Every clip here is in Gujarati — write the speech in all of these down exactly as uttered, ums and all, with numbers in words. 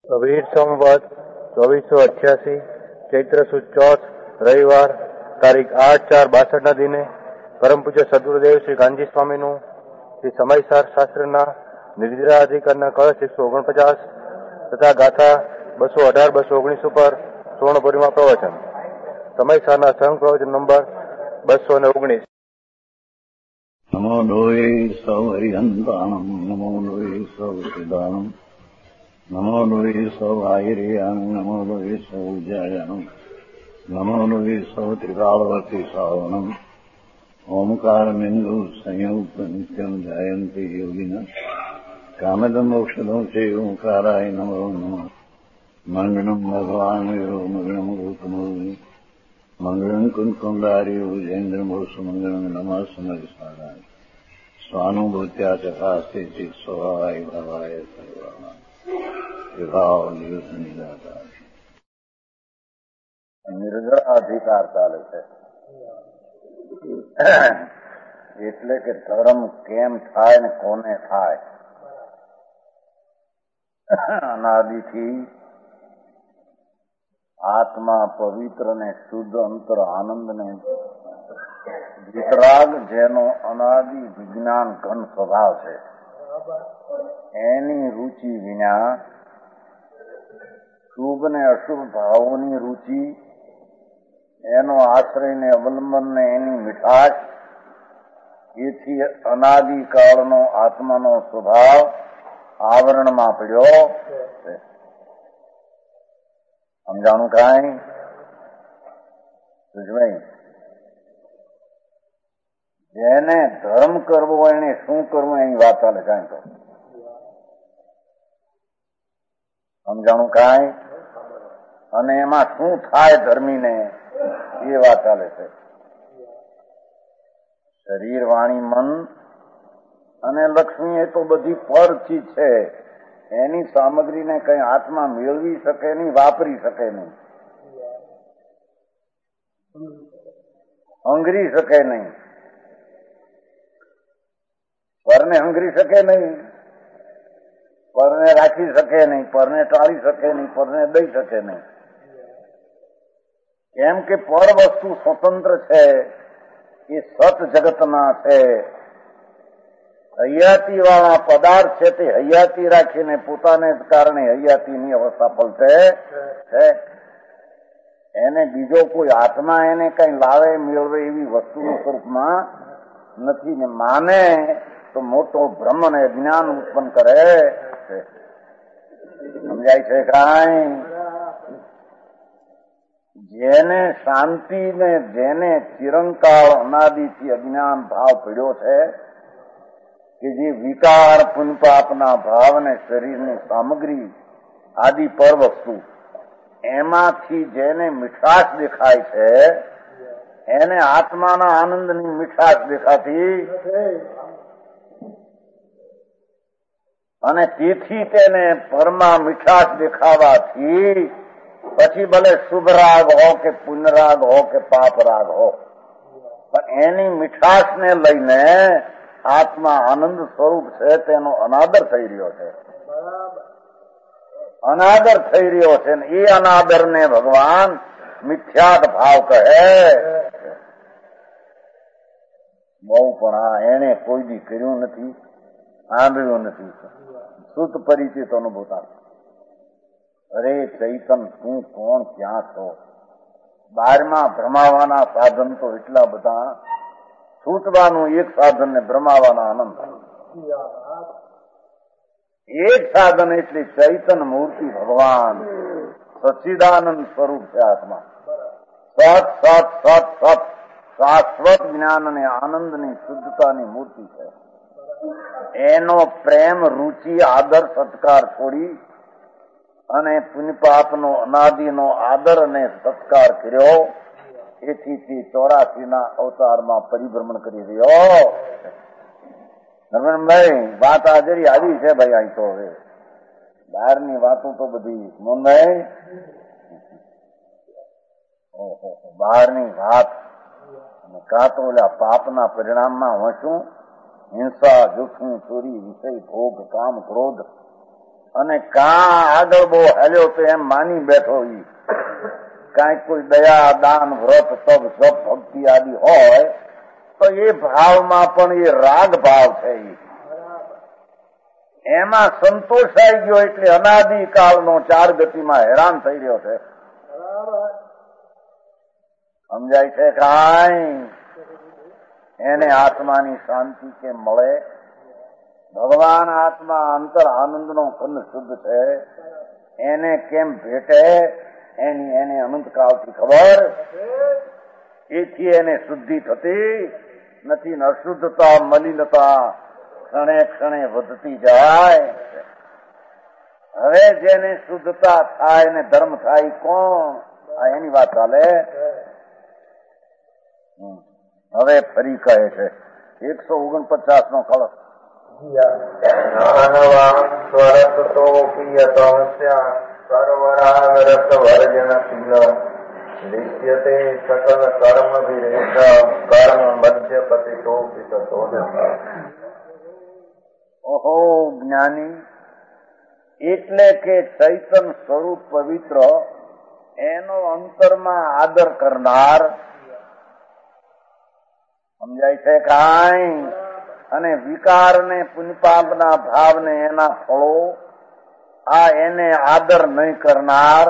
કબીર સંવત ચોવીસો અઠ્યાસી ચૈત્ર સુદ ચોથ રવિવાર તારીખ આઠ ચાર બાસઠ ના દિને પરમ પૂજ્ય સદગુરુદેવ શ્રી કાનજી સ્વામીનું શ્રી સમયસાર શાસ્ત્રના નિર્દ્રા અધિકારના કળશ એકસો ઓગણપચાસ તથા ગાથા બસો અઢાર બસો ઓગણીસ ઉપર સુવર્ણપુરીમાં પ્રવચન. સમયસારના સંઘ પ્રવચન નંબર બસો ને ઓગણીસ. નમો લોહી સૌ હરિહંતાણમ નમો લોહી સૌ સિદ્ધાનમ નમો લોહી સૌ આહિર્યાન નમો લોહી સૌ જયાનમ નમો લોહી સૌ ત્રિકાળવતી સાવનમ ઓમકાર બિંદુ સંયુક્ત નિત્યમ જાયંતી યોગિના કામદમ મોક્ષદમ છે ઓંકારાય નમો નમઃ. મંગળમ ભગવાન વિરો મંગળમ ગૌતમોની મંગળમ કુંકુંડાર્યો જૈન્દ્રમોષ મંગળમ નમઃ સમયસારાય સ્વાનુભૂત્યા ચકાસ્તે ચિત સ્વભાવાય ભવાય સર્વાય વિભાવ દિવસ નિરાકાર. નિર્જરા અધિકાર ચાલે છે એટલે કે ધર્મ કેમ થાય ને કોને થાય. અનાદિથી આત્મા પવિત્ર ને શુદ્ધ અંતર આનંદ ને વિતરાગ જેનો અનાદિ વિજ્ઞાન ઘન સ્વભાવ છે એની રુચિ વિના શુભ ને અશુભ ભાવોની રુચિ એનો આશ્રય ને અવલંબન ને એની મીઠાશ એથી અનાદિકાળનો આત્માનો સ્વભાવ આવરણમાં પડ્યો છે. સમજાણું કાંઈ સુજભાઈ? જેને ધર્મ કરવો એને શું કરવું એની વાત ચાલે કાંઈ તો સમજાણું કાંઈ? અને એમાં શું થાય ધર્મીને એ વાત ચાલે છે. શરીર વાણી મન અને લક્ષ્મી એ તો બધી પર ચીજ છે. એની સામગ્રીને કઈ આત્મા મેળવી શકે નહીં, વાપરી શકે નહીં, હંગરી શકે નહીં. પરને હંગરી શકે નહીં, પરને રાખી શકે નહીં, પરને ટાળી શકે નહીં, પરને દઈ શકે નહીં. કેમ કે પર વસ્તુ સ્વતંત્ર છે, એ સત જગતના છે. હૈયાતી વાળા પદાર્થ છે તે હૈયાતી રાખીને પોતાને જ કારણે હૈયાતીની અવસ્થા પલટે છે. એને બીજો કોઈ આત્મા એને કઈ લાવે મેળવે એવી વસ્તુના સ્વરૂપમાં નથી ને માને તો મોટો ભ્રમ અને જ્ઞાન ઉત્પન્ન કરે છે. સમજાય છે કાંઈ? જેને શાંતિ ને જેને ચિરંકાળ અનાદિથી અજ્ઞાન ભાવ પડ્યો છે કે જે વિકાર પુનપાપના ભાવ ને શરીરની સામગ્રી આદિ પર વસ્તુ એમાંથી જેને મીઠાશ દેખાય છે એને આત્માના આનંદની મીઠાશ દેખાતી અને તેથી તેને પરમાં મીઠાશ દેખાવાથી પછી ભલે શુભ રાગ હો કે પુનરાગ હો કે પાપ રાગ હો પણ એની મીઠાશને લઈને આત્મા આનંદ સ્વરૂપ છે તેનો અનાદર થઈ રહ્યો છે. અનાદર થઈ રહ્યો છે ને એ અનાદર ને ભગવાન મિથ્યાત ભાવ કહે. બહુ પણ આ એને કોઈ દી કર્યું નથી, સાંભળ્યું નથી. શુદ્ધ પરિચિત અનુભૂતા. અરે ચૈતન તું કોણ, ક્યાં છો? બારમાં ભ્રમાવાના સાધન તો એટલા બધા, છૂટવાનું એક સાધન ને ભ્રમાવાના આનંદ. એક સાધન એટલે ચૈતન મૂર્તિ ભગવાન સચ્ચિદાનંદ સ્વરૂપ છે આત્મા. સત સત સત સત શાશ્વત જ્ઞાન અને આનંદની શુદ્ધતાની મૂર્તિ છે. એનો પ્રેમ રુચિ આદર સત્કાર છોડી અને પુણ્યપાપનો અનાદિનો આદર અને સત્કાર કર્યો. એથી ચોરાસી ના અવતારમાં પરિભ્રમણ કરી રહ્યો. નરમણભાઈ વાત હાજરી આવી છે ભાઈ. અહીં તો હવે બહારની વાતો તો બધી મોંધાઈ. ઓહો, બહારની વાત અને કાં તો ઓલા પાપના પરિણામમાં વસું હિંસા, જૂઠું, ચોરી, વિષય, ભોગ, કામ, ક્રોધ અને કા આગળ બહુ હાલ્યો તો એમ માની બેઠો ઈ કાંઈક કોઈ દયા દાન વ્રત તપ જપ ભક્તિ આદિ હોય તો એ ભાવમાં પણ એ રાગ ભાવ છે. એમાં સંતોષાઈ ગયો એટલે અનાદિકાળનો ચાર ગતિમાં હેરાન થઈ રહ્યો છે. સમજાય છે કાંઈ? એને આત્માની શાંતિ કેમ મળે? ભગવાન આત્મા અંતર આનંદનો કંદ શુદ્ધ છે, એને કેમ ભેટે? એની એને અનંતકાળથી ખબર. એથી એને શુદ્ધિ થતી નથી. અશુદ્ધતા મલિનતા ક્ષણે ક્ષણે વધતી જાય. હવે જેને શુદ્ધતા થાય ને ધર્મ થાય કોણ? આ એની વાત ચાલે. હવે ફરી કહે છે એકસો ઓગણપચાસ નો કળશ. સકલ કર્મ વિરેખ કર્મ મધ્યપતિ ટોપિત. ઓહો જ્ઞાની એટલે કે ચૈતન સ્વરૂપ પવિત્ર એનો અંતરમાં આદર કરનાર. સમજાય છે કાંઈ? અને વિકારને પુણ્યપાપના ભાવને એના ફળો આ એને આદર નહીં કરનાર.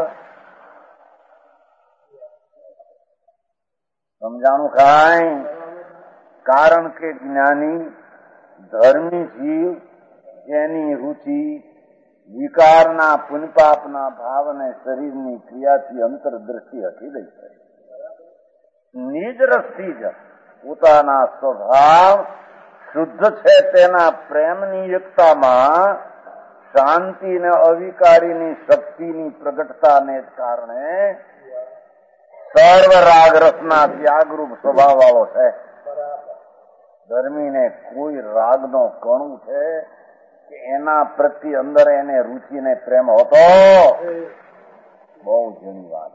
સમજાણું કાંઈ? કારણ કે જ્ઞાની ધર્મી જીવ એની રુચિ વિકારના પુણ્યપાપના ભાવને શરીરની ક્રિયાથી અંતરદ્રષ્ટિ હટી દઈ છે. નિજ રસથી જ પોતાના સ્વભાવ શુદ્ધ છે તેના પ્રેમની એકતામાં શાંતિ ને અવિકારીની શક્તિની પ્રગટતાને જ કારણે સર્વ રાગ રસના ત્યાગરૂપ સ્વભાવ વાળો છે. ધર્મીને કોઈ રાગનો કણું છે કે એના પ્રત્યે અંદર એને રુચિ ને પ્રેમ હતો? બહુ જૂની વાત.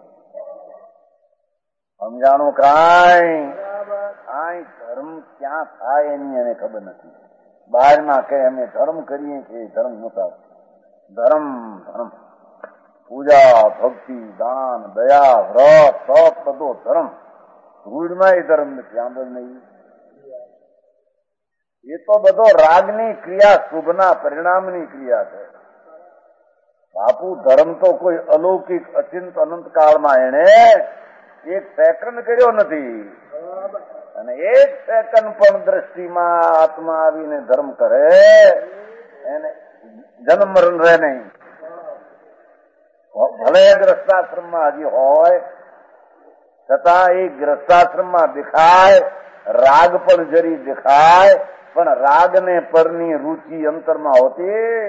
સમજાણું કાંઈ? આ ધર્મ ક્યાં થાય એની એને ખબર નથી. બહારમાં કે અમે ધર્મ કરીએ છીએ, ધર્મ નતા. ધર્મ ધર્મ પૂજા ભક્તિ દાન દયા વ્રત તપ બધો ધર્મ. રૂઢમાં એ ધર્મ નથી. આંબળ નહીં. એ તો બધો રાગની ક્રિયા, શુભના પરિણામની ક્રિયા છે. બાપુ ધર્મ તો કોઈ અલૌકિક અચિંત અનંત કાળમાં એને એક સેકન્ડ કર્યો નથી. અને એક સેકન્ડ પણ દ્રષ્ટિમાં આત્મા આવીને ધર્મ કરે એને જન્મ મરણ રહે નહીં. ભલે ગ્રસ્તાશ્રમમાં હજી હોય છતાં એ ગ્રસ્તાશ્રમમાં દેખાય, રાગ પણ જરી દેખાય, પણ રાગને પરની રુચિ અંતરમાં હોતી.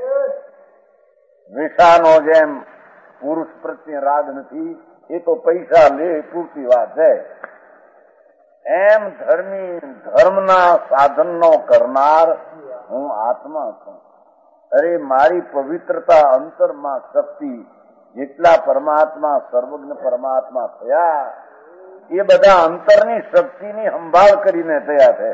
વિષાનો જેમ પુરુષ પ્રત્યે રાગ નથી, એ તો પૈસા લે પૂરતી વાત છે. એમ ધર્મી ધર્મના સાધનનો કરનાર હું આત્મા છું. અરે મારી પવિત્રતા અંતરમાં શક્તિ જેટલા પરમાત્મા સર્વજ્ઞ પરમાત્મા થયા એ બધા અંતરની શક્તિની સંભાળ કરીને થયા છે.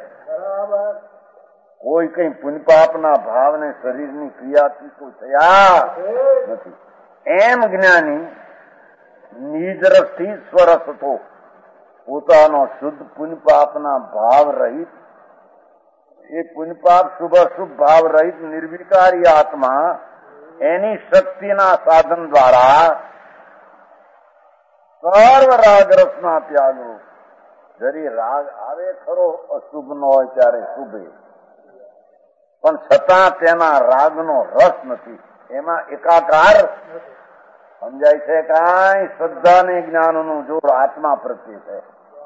કોઈ કઈ પુણ્યપાપના ભાવને શરીરની ક્રિયાથી કોઈ થયા નથી. એમ જ્ઞાની નિજ રસથી સ્વરસ હતો પોતાનો શુદ્ધ પુણ્યપાપના ભાવ રહિત, એ પુણ્યપાપ શુભ અશુભ ભાવ રહિત નિર્વિકારી આત્મા એની શક્તિના સાધન દ્વારા સર્વ રાગ રસના ત્યાગો. જરી રાગ આવે ખરો અશુભ નો હોય ત્યારે શુભે, પણ છતાં તેના રાગનો રસ નથી, એમાં એકાકાર. સમજાય છે કાંઈ? શ્રદ્ધા ને જ્ઞાનનું જોડ આત્મા પ્રત્યે છે.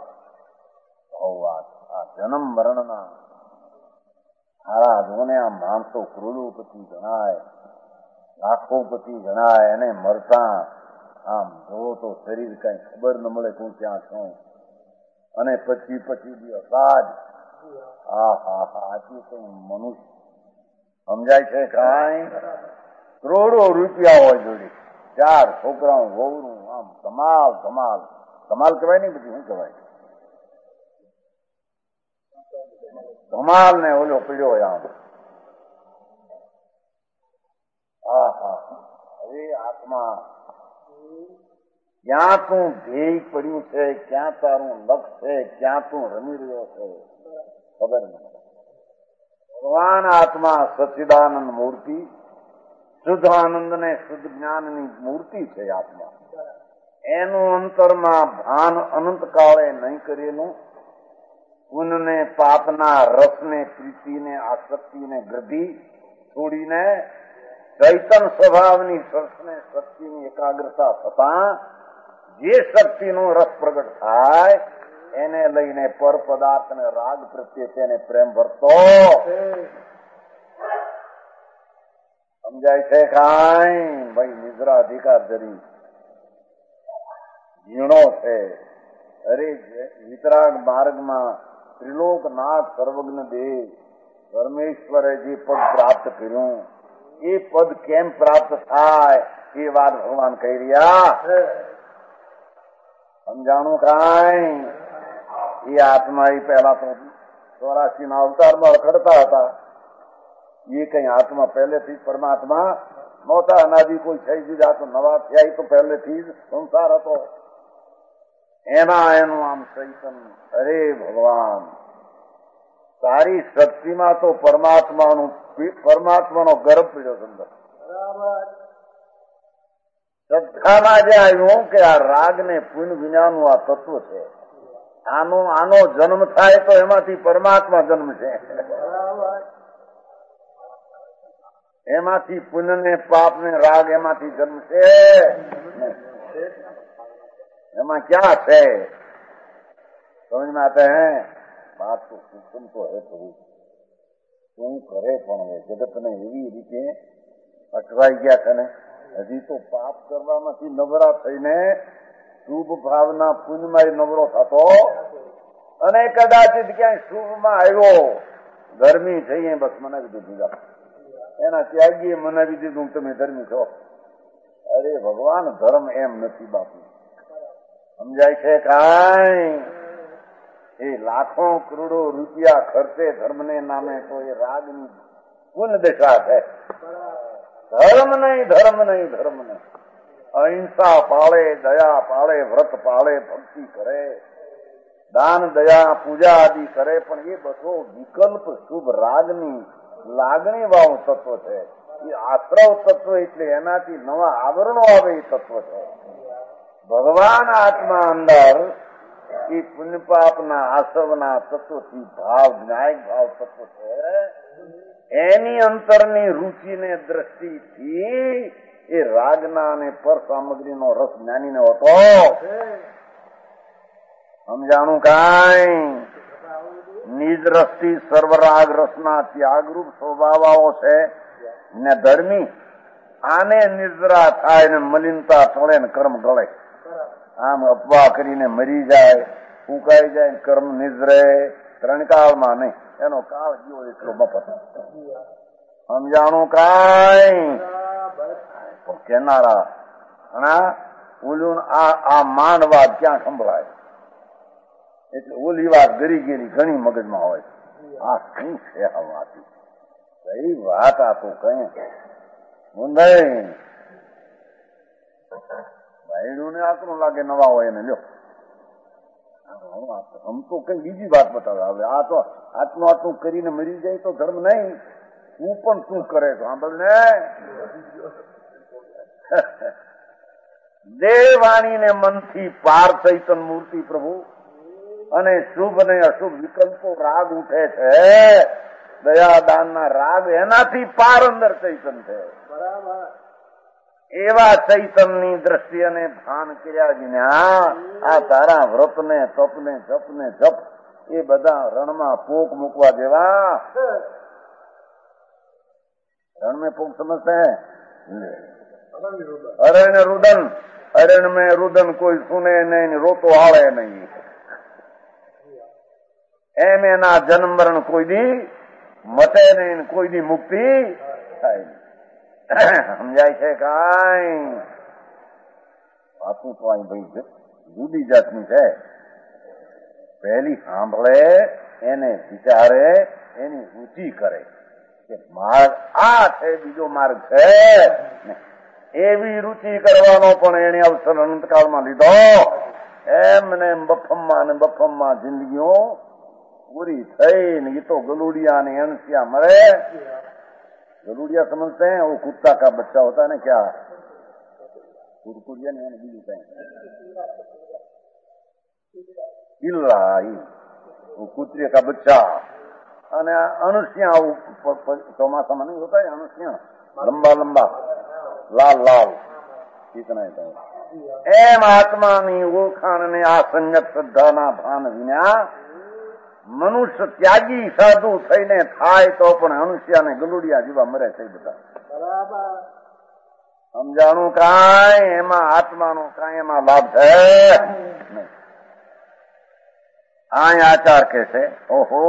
આ જન્મ મરણના સારા જોને આ માણસો કરોડોપતિ ગણાય, લાખોપતિ ગણાય, એને મરતા આમ જોવો તો શરીર કઈ ખબર ન મળે હું ક્યાં છું. અને પછી પછી દિવસ આજ હા હા હા આથી કઈ મનુષ્ય. સમજાય છે કાંઈ? કરોડો રૂપિયા હોય જોડી, ચાર છોકરાઓ વહુનું, આમ ધમાલ ધમાલ. ધમાલ કહેવાય નહીં, પછી શું કહેવાય? ધમાલ ને ઓલો પીડ્યો હોય આમ. હા હે આત્મા, ક્યાં તું ધ્યેય પડ્યું છે, ક્યાં તારું લક્ષ છે, ક્યાં તું રમી રહ્યો છે ખબર નહીં. ભગવાન આત્મા સચ્ચિદાનંદ મૂર્તિ, શુદ્ધ આનંદ ને શુદ્ધ જ્ઞાનની મૂર્તિ છે આત્મા. એનું અંતરમાં ભાન અનંત કાળે નહીં કરેલું, પુણ્યને પાપના રસને પ્રીતિને આસક્તિને ગૃધિ છોડીને ચૈતન સ્વભાવની સરસને શક્તિની એકાગ્રતા થતા જે શક્તિનો રસ પ્રગટ થાય એને લઈને પર પદાર્થને રાગ પ્રત્યે તેને પ્રેમ વર્તો. સમજાય છે કાંઈ? ભાઈ નિદ્રા અધિકાર જરી ઝીણો છે. અરે વિતરાગ માર્ગમાં ત્રિલોકનાથ સર્વજ્ઞ દેવ પરમેશ્વરે જે પદ પ્રાપ્ત કર્યું એ પદ કેમ પ્રાપ્ત થાય એ વાત ભગવાન કહી રહ્યા. સમજાણું કાંઈ? એ આત્મા એ પહેલા તો ચોરાસી ના અવતારમાં રખડતા હતા. એ કઈ આત્મા પહેલેથી પરમાત્મા નહોતા. અનાદિ કોઈ થઈ દીધા તો નવા થયા તો પહેલેથી જ સંસાર હતો. એના એનું આમ ચૈતન. અરે ભગવાન, તારી શક્તિમાં તો પરમાત્માનું પરમાત્માનો ગર્ભ પીડ્યો સમજો. શ્રદ્ધામાં જે આવ્યું કે આ રાગ ને પુણ્ય વિનાનું આ તત્વ છે, આનો આનો જન્મ થાય તો એમાંથી પરમાત્મા જન્મ છે. એમાંથી પુણ્ય ને પાપ ને રાગ એમાંથી જન્મ છે. એમાં ક્યાં છે? સમજ में आते हैं बात तो सूक्ष्म तो है प्रभु. શું કરે પણ હવે જગત ને એવી રીતે અટવાઈ ગયા છે ને, હજી તો પાપ કરવામાંથી નવરા થઈને શુભ ભાવના પુણ્યમાં નવરો થતો, અને કદાચિત ક્યાંય શુભમાં આવ્યો, ધર્મી થઈએ બસ મનાવી દીધું, એના ત્યાગીએ મનાવી દીધું તમે ધર્મી છો. અરે ભગવાન, ધર્મ એમ નથી બાપુ. સમજાય છે કાંઈ? એ લાખો કરોડો રૂપિયા ખર્ચે ધર્મને નામે તો એ રાગની પુન દશા છે. ધર્મ નહીં, ધર્મ નહીં, ધર્મ નહીં. અહિંસા પાળે, દયા પાળે, વ્રત પાળે, ભક્તિ કરે, દાન દયા પૂજા આદિ કરે, પણ એ બધો વિકલ્પ શુભ રાગની લાગણી વાળું તત્વ છે. એ આશ્રવ તત્વ એટલે એનાથી નવા આવરણો આવે એ તત્વ છે. ભગવાન આત્મા અંદર એ પુણ્ય પાપના આસવના તત્વથી ભાવ ન્યાયિક ભાવ તત્વ છે. એની અંતરની રુચિને દ્રષ્ટિથી એ રાગના અને પર સામગ્રીનો રસ જ્ઞાનીને હોતો. સમજાણું કાંઈ? નિજ રસથી સર્વરાગ રસના ત્યાગરૂપ સ્વભાવો છે ને ધર્મી. આને નિદ્રા થાય ને મલિનતા ટળે ને કર્મ ગળે. આમ અપવા કરીને મરી જાય, ફૂંકાઈ જાય, કર્મ નિદ્રે. ત્રણ કાળમાં નહીં, એનો કાળ જીવો એટલો મફત. સમજાણું કાંઈ? કેનારા ઘણા ઓલું આ માન વાત ક્યાં સંભળાય? એટલે ઓલી વાત ગરી ગયેલી ઘણી મગજમાં હોય. આ શું છે આ વાત? કઈ વાત આ તો કઈ મુંદઈ ભાઈડું ને આકરું લાગે નવા હોય એને લ્યો. આમ તો કઈ બીજી વાત બતાવે. હવે આ તો આટલું આટલું કરીને મરી જાય તો ધર્મ નહીં. તું પણ શું કરે છો સાંભળ ને. દેવાણી ને મનથી પાર ચૈતન મૂર્તિ પ્રભુ, અને શુભ ને અશુભ વિકલ્પો રાગ ઉઠે છે. દયા દાન ના રાગ એનાથી પાર અંદર ચૈતન છે. એવા ચૈતન ની દ્રષ્ટિ અને ભાન કર્યા વિના આ તારા વ્રત ને તપ ને જપ ને જપ એ બધા રણમાં પોક મૂકવા જેવા. રણ में પોક સમજते हैं? અરण्य रुदन, અરण्य में रुदन કોઈ સુને નહીં, રોતો આવે નહીં. એમ એના જન્મ મરણ કોઈ દી મટે નહીં, કોઈ દી મુક્તિ થાય નહીં. સમજાય છે કાંઈ? વાતું તો અહીં ભાઈ જુદી જાતની છે. પહેલી સાંભળે એને વિચારે, એની રુચિ કરે કે માર્ગ આ છે, બીજો માર્ગ છે. એવી રુચિ કરવાનો પણ એને અવસર અનંતકાળમાં લીધો. એમને બફમમાં ને બફમમાં જિંદગીઓ પૂરી થઈ ને એ તો ગલુડિયા ને અણસિયા મળે. गलूड़िया समझते हैं वो कुत्ता का बच्चा होता है ना, क्या कुरकुरिया नहीं बीजू कहें इल्ला वो कुतरे का बच्चा અને અનુષ્યા ચોમાસામાં નહીં હોતા અનુષ્યા લંબા લંબા લાલ લાલ ચીકણા એમ આત્માની ઓળખાણ ને આ સંયત શ્રદ્ધાના ભાન વિના મનુષ્ય ત્યાગી સાધુ થઈને થાય તો પણ અનુષ્યા ને ગલુડિયા જેવા મરે છે બધા. સમજાણું કાંઈ એમાં આત્માનો કાંઈ એમાં લાભ છે નહીં. આ આચાર કે છે ઓહો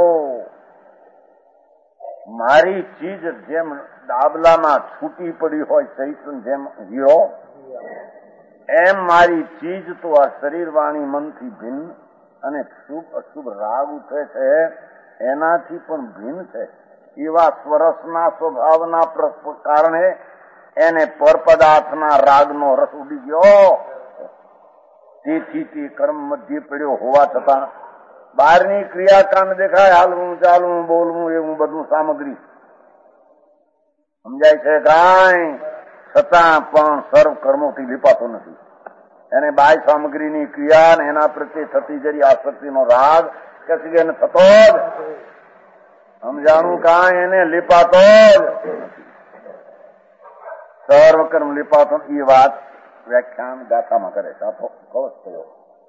મારી ચીજ જેમ ડાબલામાં છૂટી પડી હોય ચૈતન જેમ હીરો, એમ મારી ચીજ તો આ શરીર વાણી મનથી ભિન્ન અને શુભ અશુભ રાગ ઉઠે છે એનાથી પણ ભિન્ન છે. એવા સ્વરસના સ્વભાવના કારણે એને પરપદાર્થના રાગનો રસ ઉડી ગયો. તેથી તે કર્મ મધ્ય પડ્યો હોવા છતાં બહારની ક્રિયાકાંડ દેખાય, હાલવું ચાલવું બોલવું એવું બધું સામગ્રી સમજાય છે કાંઈ, છતાં પણ સર્વ કર્મોથી લીપાતો નથી. એને બાહ્ય સામગ્રીની ક્રિયા ને એના પ્રત્યે થતી જરી આસક્તિનો રાગ કશી એને થતો જ સમજાણું કાંઈ એને લીપાતો જ સર્વ કર્મ લીપાતો. એ વાત વ્યાખ્યાન ગાથામાં કરે છે. આ તો કવચ થયો.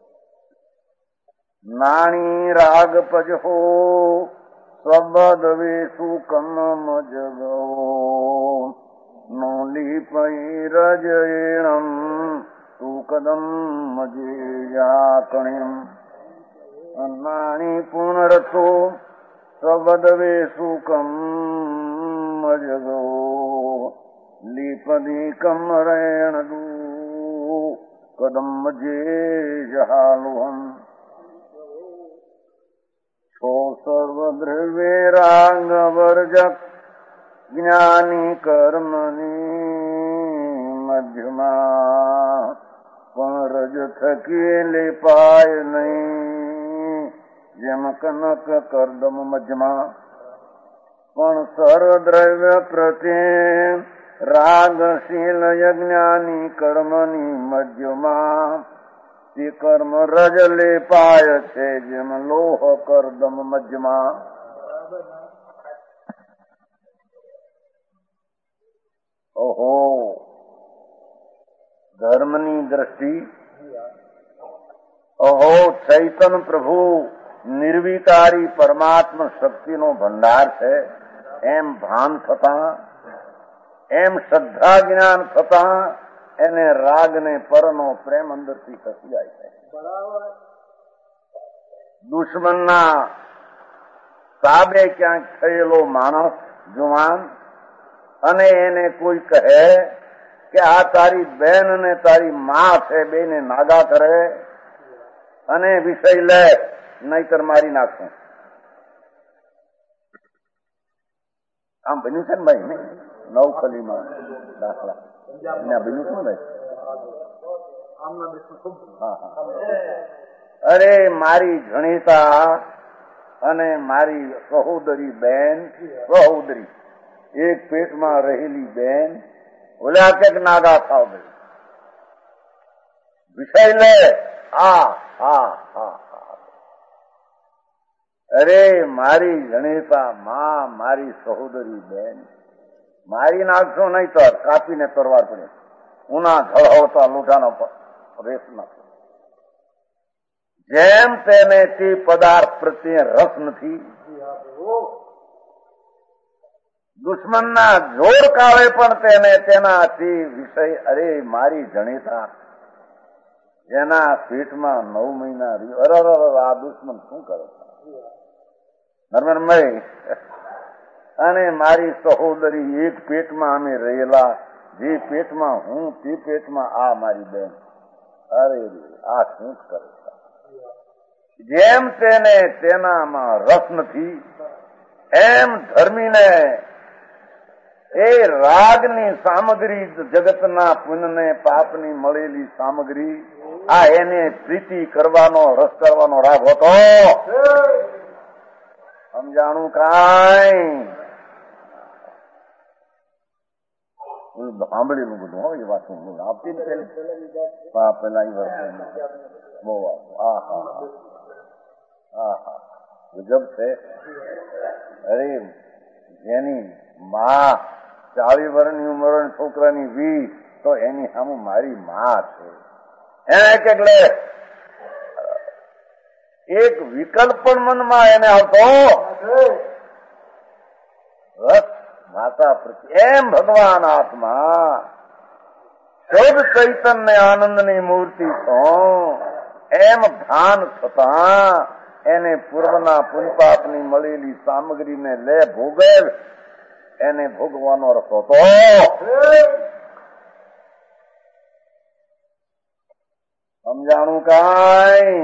નાણી રાગ પજહો સ્વબદ વેસુ કન્મ જગો નો લીપઈ રજયણમ તું કદમ મજેયા કણિમ. નાણી પુનરથો સ્વબદ વેસુ કમ જગો લીપદી કમરેણ દુ કદમ મજે જહાલુહમ. છો સર્વ દ્રવ્ય રાગ વર્જક જ્ઞાની કર્મની મધ્યમાં પણ રજ થકી લેપાય નહીં જેમ કનક કરદમ મધ્યમાં. પણ સર્વ દ્રવ્ય પ્રત્યે રાગશીલ યજ્ઞાની કર્મની મધ્યમાં તે કર્મ રજ લેપાય છે જેમ લોહ કરદમ મધ્યમાં. ઓહો ધર્મની દ્રષ્ટિ ઓહો ચૈતન પ્રભુ નિર્વિકારી પરમાત્મા શક્તિનો ભંડાર છે એમ ભાન થતા, એમ શ્રદ્ધા જ્ઞાન થતા એને રાગ ને પરનો પ્રેમ અંદરથી ખસી જાય છે. દુશ્મનના સાબે ક્યાંક થયેલો માણસ જુવાન અને એને કોઈ કહે કે આ તારી બેન ને તારી માં છે, બેને નાગા કરે અને વિષય લે નહીતર મારી નાખું. આમ બન્યું છે ને ભાઈ ને નવખલીમાં દાખલા બન્યું છે ને ભાઈ. અરે મારી જણીતા અને મારી સહોદરી બેન, સહોદરી એક પેટમાં રહેલી બેન ઓલા કે નાગા થાવ ભાઈ વિષય લે. આ હા હા અરે મારી જણીતા માં, મારી સહોદરી બેન મારી નાખશો નહીં તો કાપીને તરવાર પડે. ઉના ઝળહળતા લોઢાનો રેસ નાખો. જેમ તેને તે પદાર્થ પ્રત્યે રસ નથી. દુશ્મનના જોર કાળે પણ તેને તેનાથી વિષય અરે મારી જણીતા જેના પેટમાં નવ મહિના રહ્યો, અરે આ દુશ્મન શું કરે નર્મનમય. અને મારી સહોદરી એક પેટમાં અમે રહેલા, જે પેટમાં હું તે પેટમાં આ મારી બેન, અરે આ શું કરે. જેમ તેને તેનામાં રસ નથી એમ ધર્મીને એ રાગની સામગ્રી જગતના પુણ્યને પાપની મળેલી સામગ્રી આ એને પ્રીતિ કરવાનો રસ કરવાનો રાગ હતો. સમજાણું કાંઈ સાંભળેલું બધું હોય એ વાત આપતી પેલા એ વર્ષ બહુ હા હા હા હા ગજબ છે. અરે જેની માં ચાલીસ વર્ષની ઉંમર છોકરાની વીસ તો એની સામે મારી માં છે. એને એટલે એક વિકલ્પ પણ મનમાં એને આવતો રસ માતા પ્રત્યે. એમ ભગવાન આત્મા શુદ્ધ ચૈતન્ય આનંદની મૂર્તિ છો એમ ભાન થતા એને પૂર્વના પુનપાપની મળેલી સામગ્રીને લે ભોગવ એને ભોગવાનો રસ હતો. સમજાણું કાંઈ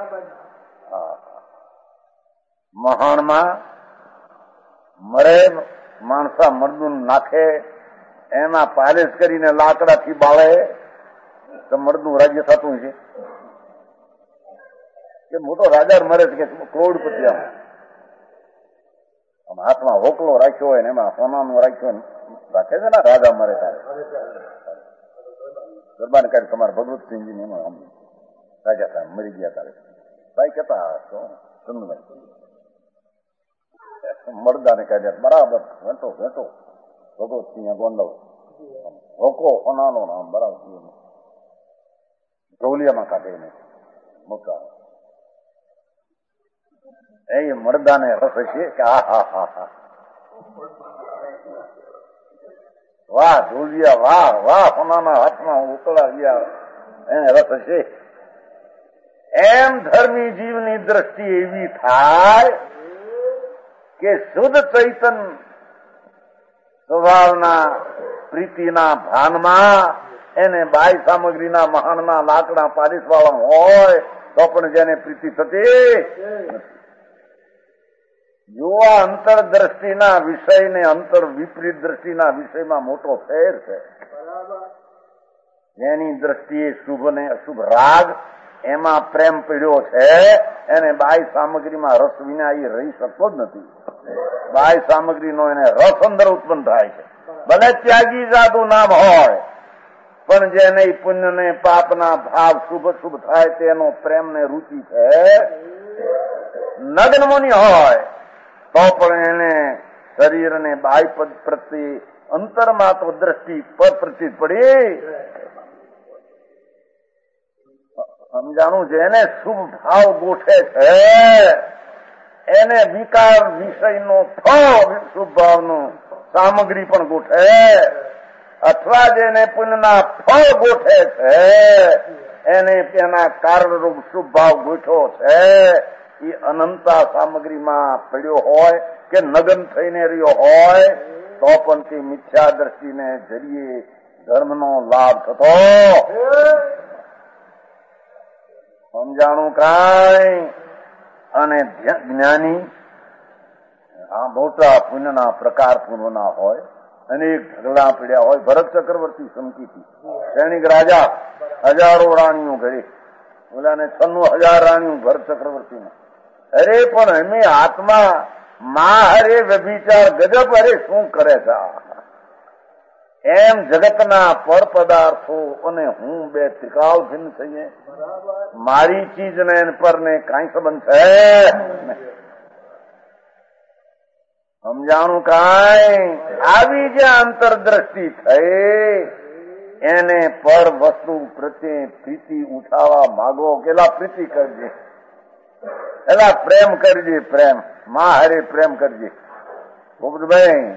મહાણમાં મરે માણસા મરદું નાખે એમાં પાલિશ કરીને લાકડાથી બાળે તો મરદું રાજ્ય થતું છે કે મોટો રાજા મરે છે કે કરોડપતિ આમ હાથમાં હોકલો રાખ્યો હોય ને એમાં સોનાનું રાખ્યો રાખે છે ને રાજા મરે ત્યારે ગરબાને કાઢી તમારા ભગવતસિંહજી એમાં આમ રાજા સાહેબ મરી ગયા ત્યારે ભાઈ કેતા ચંદુભાઈ મરદાને કાઢ્યા બરાબર વેંટો વેંટો ભગવતસિંહ ગોંડવ હોકો સોનાનો નામ બરાબર ઢોલિયામાં કાઢે ને મોટા એ મરદાને રસ છે કે આ હા હા હા વાહ ઢોલિયા વાહ વાહ સોનાના હાથમાં ઉકળા ગયા એને રસ છે. એમ ધર્મી જીવની દ્રષ્ટિ એવી થાય કે શુદ્ધ ચૈતન સ્વભાવના પ્રીતિના ભાનમાં એને બાહ્ય સામગ્રીના મહાનના લાકડા પાલિશ વાળા હોય તો પણ જેને પ્રીતિ થતી જો આ અંતર દ્રષ્ટિના વિષય ને અંતર વિપરીત દ્રષ્ટિના વિષયમાં મોટો ફેર છે. જેની દ્રષ્ટિએ શુભ ને અશુભ રાગ એમાં પ્રેમ પીડ્યો છે એને બાહ્ય સામગ્રીમાં રસ વિના એ રહી શકતો જ નથી. બાહ્ય સામગ્રીનો એને રસ અંદર ઉત્પન્ન થાય છે. ભલે ત્યાગી જાદુ નામ હોય પણ જેને પુણ્ય ને પાપના ભાવ શુભ શુભ થાય તેનો પ્રેમ ને રુચિ છે. નગ્ન મુનિ હોય તો પણ એને શરીર અને બાહ્ય પદ પ્રત્યે અંતરમાં તો દ્રષ્ટિ પર પ્રતિ પડી. સમજાણું જેને શુભ ભાવ ગોઠે છે એને વિકાર વિષયનો ફળ શુભ ભાવનું સામગ્રી પણ ગોઠે અથવા જેને પુણ્યના ફળ ગોઠે છે એને તેના કારણરૂપ શુભ ભાવ ગોઠ્યો છે એ અનંતા સામગ્રીમાં પડ્યો હોય કે નગન થઈને રહ્યો હોય તો પણ તે મિથ્યા દ્રષ્ટિને જરીએ ધર્મનો લાભ થતો. સમજાણું કાંઈ અને જ્ઞાની આ મોટા પુણ્યના પ્રકાર પૂર્વના હોય અનેક ઢગલા પીડ્યા હોય. ભરત ચક્રવર્તી સમકીથી સૈનિક રાજા હજારો રાણીઓ ઘરે ઓલાને છન્નું હજાર રાણીઓ ભરત ચક્રવર્તીને અરે પણ એમે આત્મા માં હરે વ્યભિચાર ગજબ અરે શું કરે છે. એમ જગતના પર પદાર્થો અને હું બે ત્રિકાળ ભિન્ન થઈએ. મારી ચીજ ને પર ને કઈ સંબંધ છે. સમજાણું કાંઈ આવી જે અંતરદ્રષ્ટિ થઈ એને પર વસ્તુ પ્રત્યે પ્રીતિ ઉઠાવવા માગો કેલા પ્રીતિ કરજે એલા પ્રેમ કરજે પ્રેમ માં હરે પ્રેમ કરજે. ભૂપતભાઈ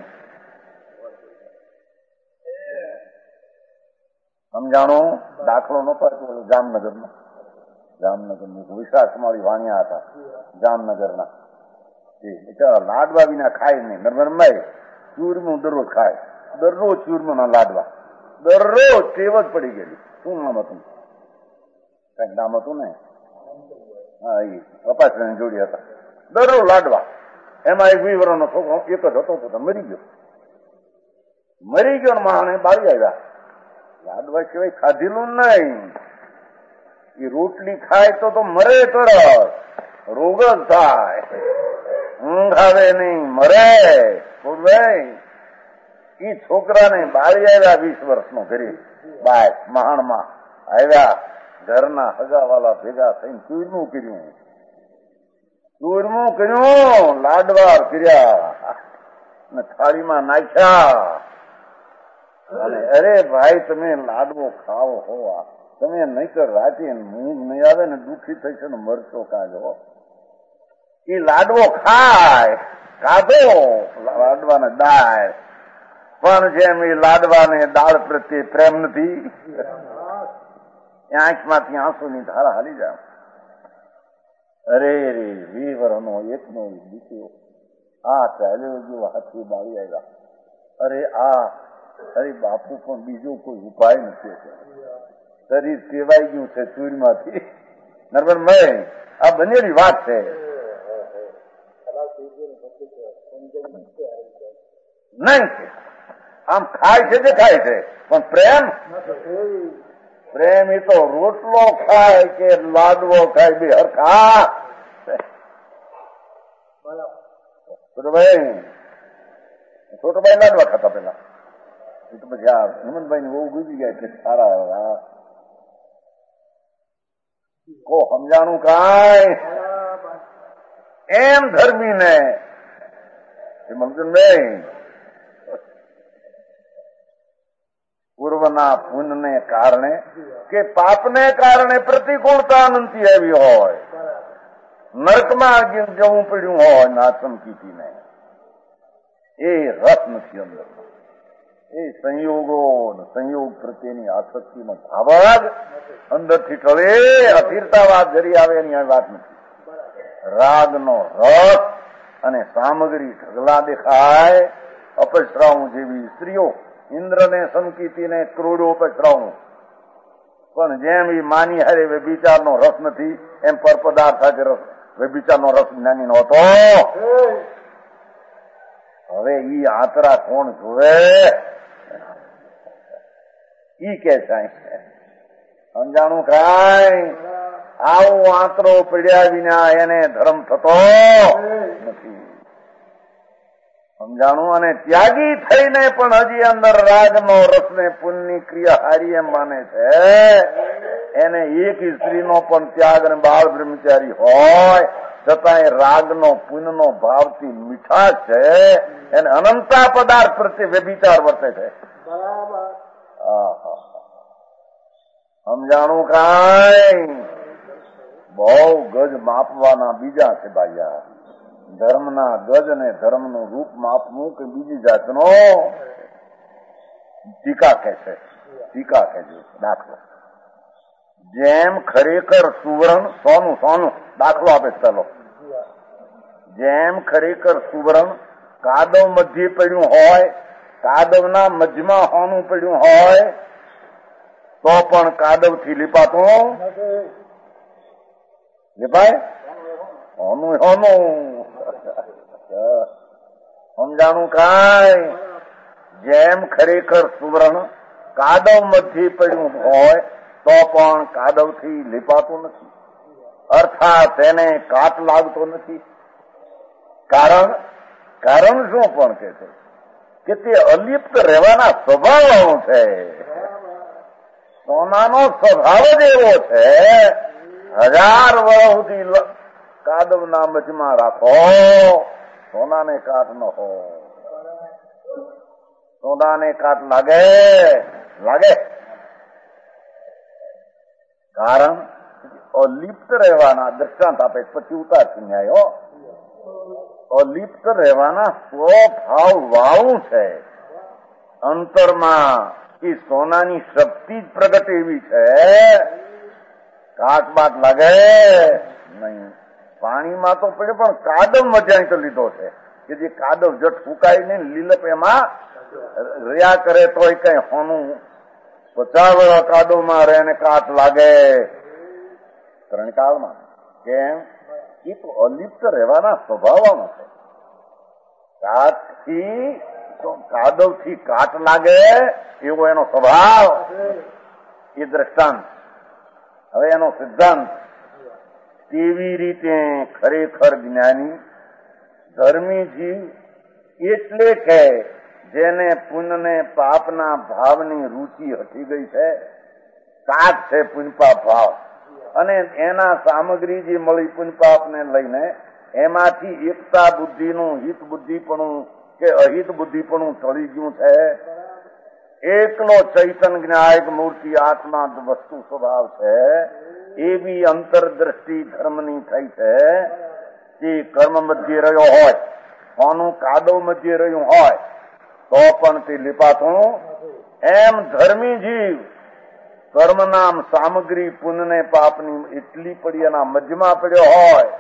સમજાણું દાખલો નતો જામનગર નો જામનગર નું વિશાખ મારી વાણિયા હતા જામનગરના બિચારા લાડવા વિના ખાય નહીં. નર્મદભાઈ ચૂરમું દરરોજ ખાય દરરોજ ચૂરમું ના લાડવા દરરોજ ટેવ જ પડી ગયેલી. શું નામ હતું કઈક નામ હતું ને હા એ અપાસની જોડી હતા દરરોજ લાડવા. એમાં એક વીસ વર્ષનો છોકરો એક જ હતો તો મરી ગયો. મરી ગયો ને માણે બાળી આવ્યા. લાડવા સિવાય ખાધેલું નહીં. એ રોટલી ખાય તો તો મરે તરત, રોગ જ થાય, ઊંઘ આવે નહીં, મરે. ભાઈ ઈ છોકરાને બાળી આવ્યા વીસ વર્ષનો ઘરે બાય મહાણમાં આવ્યા. ઘરના હગાવાલા ભેગા થઈને ચૂરમું કર્યું, ચૂરમું કર્યું, લાડવા કર્યા ને થાળીમાં નાખ્યા. અને અરે ભાઈ તમે લાડવો ખાઓ હોવા, તમે નહીતર રાતે ઊંઘ નહીં આવે ને દુઃખી થશે ને મરશો કાઢો. એ લાડવો ખાય, કાઢો લાડવાને દાળ, પણ જેમ એ લાડવાને દાળ પ્રત્યે પ્રેમ નથી, આંખમાંથી આંસુની ધારા હાલી જાય. અરે રે વીવરનો એકનો દીકરો આ ચાલ્યો જો હાથી બાળી આવ્યા. અરે આ અરે બાપુ પણ બીજો કોઈ ઉપાય નથી. શરીર સેવાઈ ગયું છે ચૂરમાંથી. નર્મદમય આ બનેલી વાત છે. નહીં આમ ખાય છે જે ખાય છે, પણ પ્રેમ પ્રેમ એ તો રોટલો ખાય કે લાડવો ખાય બે હરખા. છોટભાઈ છોટભાઈ લાડવા ખાતા પેલા, એ તો પછી આ હેમંતભાઈ ને બહુ ગુજરી ગયા એટલે સારા કો સમજાણું કાય એમ ધર્મી ને હેમંતભાઈ પૂર્વના પુણ્યને કારણે કે પાપને કારણે પ્રતિકૂળતા અનંતી આવી હોય, નરકમાં જવું પડ્યું હોય નાચમકીને, એ રસ નથી અંદર. એ સંયોગો સંયોગ પ્રત્યેની આસક્તિનો ભાવ અંદરથી ટળે. અસ્થિરતાવાદ જરી આવે એની વાત નથી. રાગનો રસ અને સામગ્રી ઢગલા દેખાય. અપશ્રાવું જેવી સ્ત્રીઓ ઇન્દ્રને સંકીતીને ક્રોડો પછરાવું, પણ જેમ એ માની હારે વ્યભિચારનો રસ નથી, એમ પર પદાર્થ સાથે રસ વ્યભિચારનો રસ જ્ઞાની નહોતો. હવે ઈ આતરા કોણ જોવે? ઈ કે સાઈ સમજાણું કાંઈ આવું આંતરો પડ્યા વિના એને ધર્મ થતો નથી. સમજાણું? અને ત્યાગી થઈને પણ હજી અંદર રાગનો રસને પુણ્યની ક્રિયા હારી એમ માને છે. એને એક સ્ત્રીનો પણ ત્યાગ અને બાળ બ્રહ્મચારી હોય છતાંય રાગનો પુણ્યનો ભાવથી મીઠા છે. એને અનંતા પદાર્થ પ્રત્યે વ્યભિચાર વર્તે છે. સમજાણું કાંઈ? બહુ ગજ માપવાના બીજા છે ભાઈયા. ધર્મના ગજ અને ધર્મનું રૂપ માપવું કે બીજી જાતનો ટીકા કહે છે. ટીકા કહે છે. દાખલો જેમ ખરેખર સુવર્ણ સોનું સોનું દાખલો આપે ચાલો. જેમ ખરેખર સુવર્ણ કાદવ મધ્ય પડ્યું હોય, કાદવના મધ્યમાં હોનું પડ્યું હોય તો પણ કાદવ થી લીપાતું લીપાય? હોનું હોનું. સમજાણું કાંઈ? જેમ ખરેખર સુવર્ણ કાદવ મધ્ય પડ્યું હોય તો પણ કાદવ થી લીપાતું નથી, અર્થાત તેને કાટ લાગતો નથી. કારણ કારણ શું પણ કે છે કે તે અલિપ્ત રહેવાના સ્વભાવ છે. સોનાનો સ્વભાવ જ એવો છે. હજાર વર્ષ સુધી કાદવના મધ્યમાં રાખો, સોનાને કાટ ન હો. સોનાને કાટ લાગે લાગે કારણ અલિપ્ત રહેવાના દ્રષ્ટાંત આપે પછી ઉતારશું ન્યાય. અલિપ્ત રહેવાના સ્વભાવ વાળું છે. અંતરમાં એ સોનાની શક્તિ જ પ્રગટ એવી છે. કાટ બાટ લાગે નહીં. પાણીમાં તો પડે પણ કાદવ મજાઈ તો લીધો છે કે જે કાદવ જટ ફૂકાય ને લીલપ એમાં રહ્યા કરે તો કઈ હોનું પચાસ વર્ષ કાદવમાં રહે ને કાટ લાગે ત્રણ કાળમાં. કેમ? એ તો અલિપ્ત રહેવાના સ્વભાવમાં છે. કાટથી તો કાદવથી કાટ લાગે એવો એનો સ્વભાવ, એ દ્રષ્ટાંત. હવે એનો સિદ્ધાંત, કેવી રીતે ખરેખર જ્ઞાની ધર્મી જીવ એટલે કે જેને પુણ્ય ને પાપના ભાવની રુચિ હટી ગઈ છે, કાચ છે પુણ્ય પાપ ભાવ, અને એના સામગ્રી જે મળી પુણ્ય પાપને લઈને એમાંથી એકતા બુદ્ધિનું હિત બુદ્ધિપણું કે અહિત બુદ્ધિપણું ટળી ગયું છે. એકલો ચૈતન જ્ઞાયક મૂર્તિ આત્મા વસ્તુ સ્વભાવ છે. એવી અંતરદ્રષ્ટિ ધર્મની થઈ છે કે કર્મ મધ્ય રહ્યો હોય, કોનું કાદવ મધ્ય રહ્યું હોય તો પણ તે લીપાતું. એમ ધર્મી જીવ કર્મ નામ સામગ્રી પુણ્ય ને પાપની એટલી પડી એના મધ્યમાં પડ્યો હોય.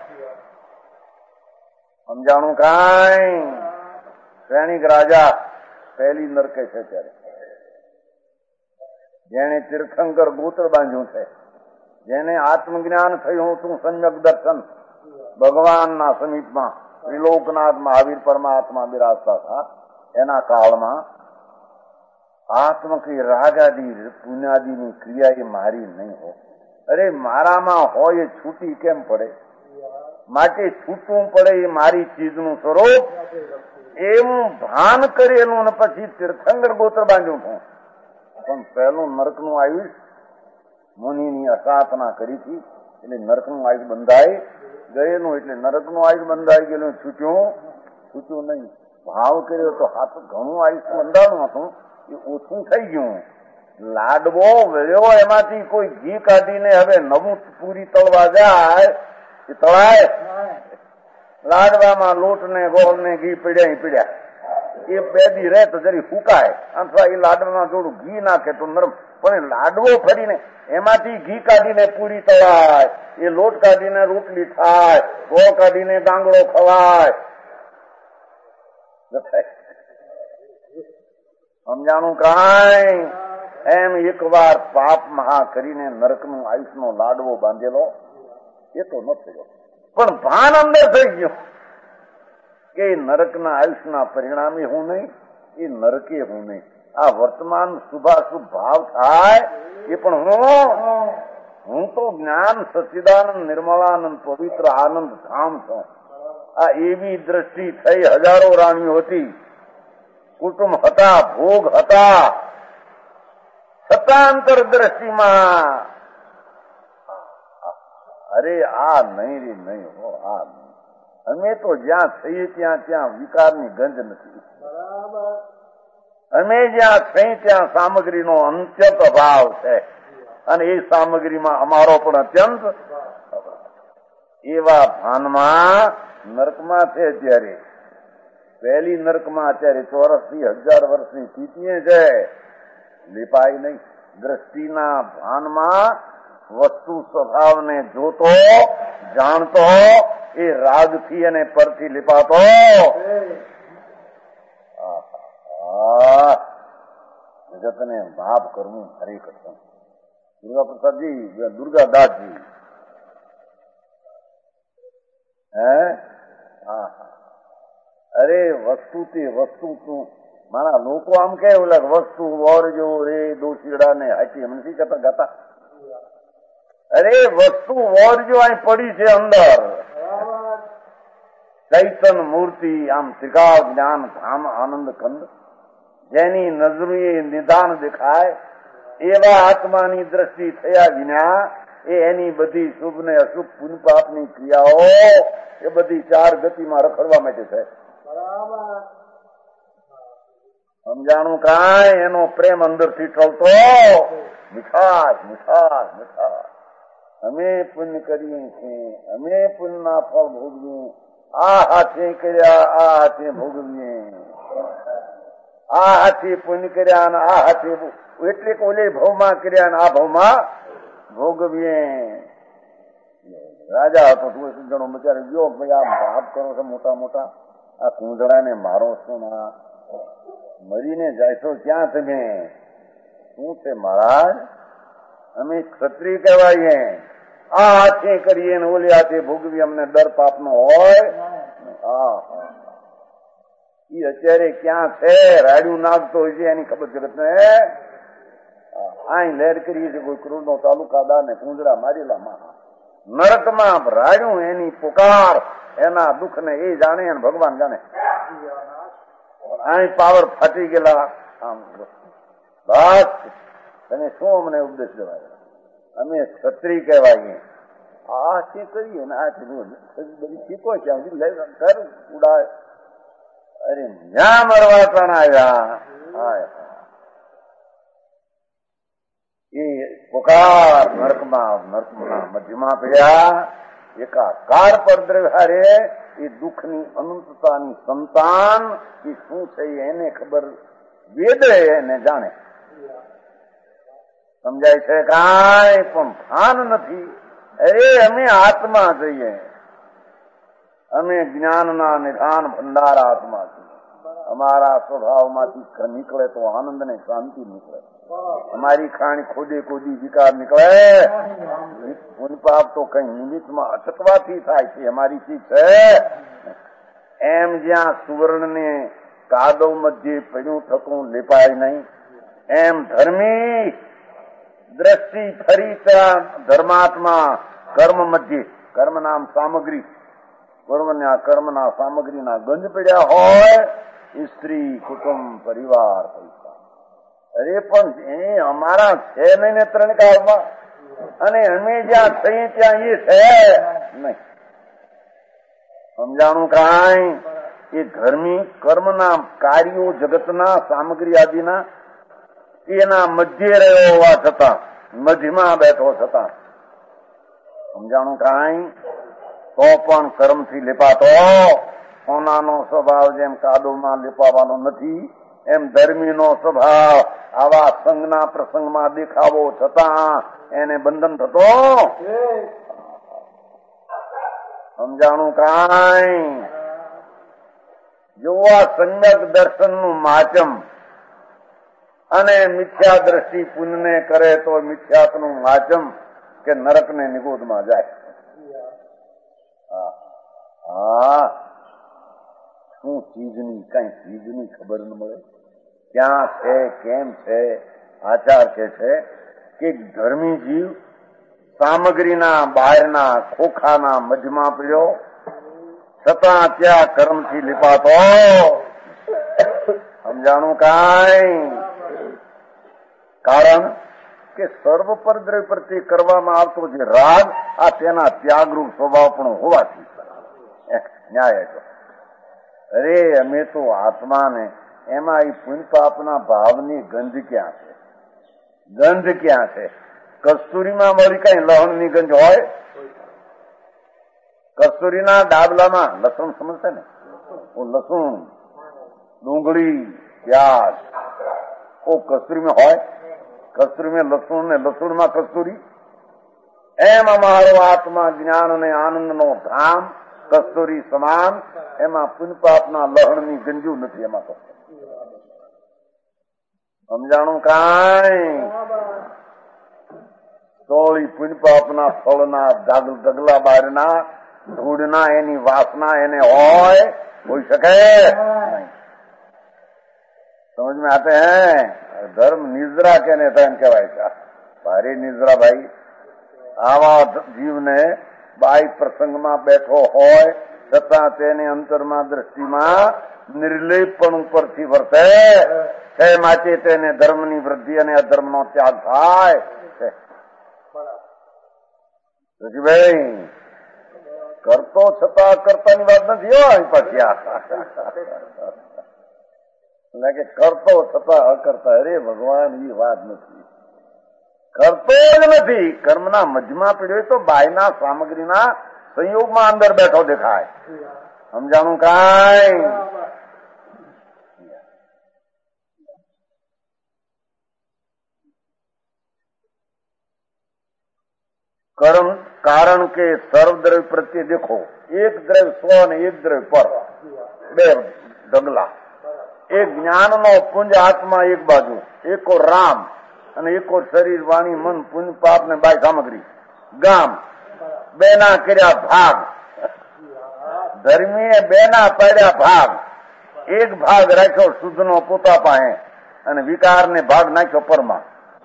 સમજાણું કાંઈ? શ્રેણીક રાજા પહેલી નરકે છે ત્યારે જેને તીર્થંકર ગોત્ર બાંધ્યું છે, જેને આત્મજ્ઞાન થયું હતું, સમ્યક દર્શન ભગવાનના સમીપમાં ત્રિલોકનાથ મહાવીર પરમાત્મા બિરાજતા હતા, એના કાળમાં આત્મકી રાગાદી પુણ્યાદીની ક્રિયા એ મારી નહીં હોય. અરે મારામાં હોય એ છૂટી કેમ પડે? માટે છૂટવું પડે એ મારી ચીજનું સ્વરૂપ એવું ભાન કરેલું ને પછી તીર્થંકર ગોત્ર બાંધ્યું છું. પણ પહેલું નરકનું આયુષ મુનિની અસાધના કરી હતી એટલે નરકનું આયુષ બંધાઈ ગયેલું, એટલે નરકનું આયુષ બંધાઈ ગયેલું, છૂટ્યું છૂટ્યું નહીં. ભાવ કર્યો તો હાથ ઘણું આયુષ બંધાણું હતું એ ઓછું થઈ ગયું. લાડવો વેળ્યો એમાંથી કોઈ ઘી કાઢીને હવે નવું પૂરી તળવા જાય એ તળાય? લાડવામાં લોટ ને ગોળ ને ઘી પીડ્યા પીડ્યા એ બે દી રહે તો જરી ફૂકાય, અથવા એ લાડવામાં થોડું ઘી નાખે તો નરમ. પણ એ લાડવો ફરીને એમાંથી ઘી કાઢીને પૂરી તળાય, એ લોટ કાઢીને રોટલી થાય, ગોળ કાઢીને ગાંગડો ખવાય. સમજાણું કાંઈ? એમ એક વાર પાપ મહા કરીને નરકનું આયુષનો લાડવો બાંધેલો એ તો ન થયો, પણ ભાન અંદર થઈ ગયું કે નરકના આયુષના પરિણામે હું નહીં, એ નરકે હું નહીં. આ વર્તમાન શુભાશુભ ભાવ થાય એ પણ હું હું તો જ્ઞાન સચ્ચિદાનંદ નિર્મળાનંદ પવિત્ર આનંદ ધામ છું. આ એવી દ્રષ્ટિ થઈ. હજારો રાણીઓ હતી, કુટુંબ હતા, ભોગ હતા, સતાંતર દ્રષ્ટિમાં અરે આ નહીં રે નહીં હો, આ નહીં. અમે તો જ્યાં થઈએ ત્યાં ત્યાં વિકારની ગંજ નથી. અમે જ્યાં થઈ ત્યાં સામગ્રીનો અંત્યત અભાવ છે, અને એ સામગ્રીમાં અમારો પણ અત્યંત. એવા ભાનમાં નરકમાં છે અત્યારે. પહેલી નરકમાં અત્યારે ચોરસ થી હજાર વર્ષની સ્થિતિએ છે, લીપાય નહીં. દ્રષ્ટિના ભાનમાં વસ્તુ સ્વભાવને જોતો જાણતો એ રાગથી અને પરથી લીપાતો. જગતને માફ કરવું હરે કૃષ્ણ. દુર્ગા પ્રસાદજી, દુર્ગાદાસજી હે હા અરે વસ્તુ તે વસ્તુ તું મારા લોકો આમ કે ઓલા વસ્તુ વરજો રે દોશીડા ને હાચી એમ નથી કહેતા ગાતા. અરે વસ્તુ વરજો અહીં પડી છે અંદર. ચૈતન મૂર્તિ આમ ત્રિકાળ જ્ઞાન ધામ આનંદ કંદ જેની નજરે નિદાન દેખાય એવા આત્માની દ્રષ્ટિ થયા વિના એ એની બધી શુભ ને અશુભ પુણ્ય પાપની ક્રિયાઓ એ બધી ચાર ગતિમાં રખડવા માટે છે. સમજાણું કાંઈ? એનો પ્રેમ અંદરથી ટળતો મીઠાશ મીઠાશ મીઠાશ. અમે પુણ્ય કરીએ છીએ, અમે પુણ્યના ફળ ભોગવીએ, આ હાથે કર્યા આ હાથે ભોગવીએ, આ હાથે પુણ્ય કર્યા અને આ હાથે એટલે ઓલે ભાવમાં કર્યા અને આ ભાવમાં ભોગવીએ. રાજા હતો તુલસી જણો બચારે ગયો ભાઈ આ પાપ કરો છો મોટા મોટા, આ કુંદડાને મારો છો ના મરીને જાય છો ક્યાં તમે? શું છે મહારાજ? અમે ક્ષત્રિય કહેવાઈએ, આ હાથે કરીએ ને ઓલી હાથે ભોગવી, અમને ડર પાપ નો હોય. એ અત્યારે ક્યાં છે? રાડ્યું નાખતો હોય છે એની ખબર જગત ને. અહીં લહેર કરીએ છીએ કોઈ ક્રૂર નો તાલુકાદાર ને કુંજડા મારેલા મહા નરકમાં રાડ્યું એની પુકાર એના દુઃખ ને એ જાણે અને ભગવાન જાણે. અહીં પાવર ફાટી ગયેલા. આમ બસ તમે શું અમને ઉપદેશ દેવાય? અમે ક્ષત્રિય કહેવાય. આ તે કરીએ ને આ બધી શીખો છે ઘર ઉડાય. અરે ન્યા મરવા પણ આવ્યા. એ પુકાર નર્કમાં નર્કમાં મધ્યમાં પડ્યા. એકાકાર પર દ્રવ્યારે એ દુઃખની અનંતતાની સંતાન એ શું છે એને ખબર. વેદ એને જાણે. સમજાય છે? કાંઈ પણ ભાન નથી. અરે અમે આત્મા જોઈએ. અમે જ્ઞાનના નિધાન ભંડાર આત્મા છીએ. અમારા સ્વભાવમાંથી નીકળે તો આનંદ ને શાંતિ નીકળે. અમારી ખાણી ખોદે ખોદી વિકાર નીકળે. પુનપાપ તો કઈ નિમિત્તમાં અટકવાથી થાય છે. અમારી ચીજ છે. એમ જ્યાં સુવર્ણ ને કાદવ મધ્યે પડ્યું થતું લેપાય નહીં એમ ધર્મી દ્રષ્ટિ ફરી ત્યાં ધર્માત્મા કર્મ મધ્યે કર્મ નામ સામગ્રી કર્મના કર્મના સામગ્રીના ગંજ પડ્યા હોય. સ્ત્રી કુટુંબ પરિવાર પૈસા. અરે પણ એ અમારા છે નહીં ને ત્રણ કાળમાં. અને અમે જ્યાં છીએ ત્યાં એ છે નહીં. સમજાણું કાંઈ? એ ધર્મી કર્મના કાર્યો જગતના સામગ્રી આદિના એના મધ્ય રહ્યો હોવા છતાં મધ્યમાં બેઠો છતાં સમજાણું કાંઈ? તો પણ કર્મથી લેપાતો સોનાનો સ્વભાવ જેમ કાદવમાં લેપાવાનો નથી એમ ધર્મીનો સ્વભાવ આવા સંઘના પ્રસંગમાં દેખાવો છતાં એને બંધન થતો. સમજાણું કાંઈ? જોવા સંયક દર્શનનું માચમ અને મિથ્યા દ્રષ્ટિ પુણ્યને કરે તો મિથ્યાત્વનું માચમ કે નરકને નિગોદમાં જાય. હા, શું ચીજની કઈ ચીજની ખબર ન મળે. ક્યાં છે, કેમ છે. આચાર કે છે કે ધર્મી જીવ સામગ્રીના બહારના ખોખાના મધ્યમાં પડ્યો છતાં ત્યાં કર્મથી લીપાતો. સમજાણું કાંઈ? કારણ કે સર્વ પરદ્રવ્ય પ્રત્યે કરવામાં આવતો જે રાગ આ તેના ત્યાગરૂપ સ્વભાવ પણ હોવાથી ન્યાય હતો. અરે અમે તો આત્માને એમાં એ પુણ્ય પાપના ભાવની ગંધ ક્યાં છે? ગંધ ક્યાં છે? કસ્તુરીમાં મારી કઈ લહણની ગંધ હોય? કસ્તુરીના ડાબલામાં લસણ સમજશે ને, લસણ ડુંગળી પ્યાજ ઓ કસ્તુરીમાં હોય. કસ્તુરીમાં લસણ ને લસણમાં કસ્તુરી. એમ અમારો આત્મા જ્ઞાન અને આનંદ નો ધામ કસ્તુરી સમાન. એમાં પુનપાપના લહણની ગંજુ નથી. એમાં તો સમજાણું કાંઈ? તોળી પુનપાપના ફળના ઢગલા બહારના ધૂળના એની વાસના એને હોય હોઈ શકે નહીં. સમજ में आते हैं? धर्म निद्रा કેને તેમ કહેવાય છે. ભારે નિદ્રા ભાઈ. આવા જીવને બાઈ પ્રસંગમાં બેઠો હોય છતાં તેની અંતરમાં દ્રષ્ટિમાં નિર્લેપણ ઉપરથી વર્તે છે. માટે તેને ધર્મની વૃદ્ધિ અને અધર્મનો ત્યાગ થાય છે. ભાઈ કરતો છતાં કરતાની વાત નથી હોય પછી એટલે કે કરતો છતાં અકર્તા. અરે ભગવાન એ વાત નથી. કરતો જ નથી. કર્મના મધ્યમાં પીડ્યો તો બાયના સામગ્રીના સંયોગમાં અંદર બેઠો દેખાય. સમજાણું કાંઈ? કર્મ કારણ કે સર્વ દ્રવ્ય પ્રત્યે દેખો. એક દ્રવ્ય સ્વ અને એક દ્રવ્ય પર, બે ઢગલા. એક જ્ઞાનનો પુંજ આત્મા એક બાજુ, એકો રામ અને એકો શરીર વાણી મન પુંજ પાપ ને બાય સામગ્રી ગામ. બેના કર્યા ભાગ. ધર્મીએ બેના પાડ્યા ભાગ. એક ભાગ રાખ્યો શુદ્ધનો પોતા પાસે અને વિકારને ભાગ નાખ્યો પરમાં.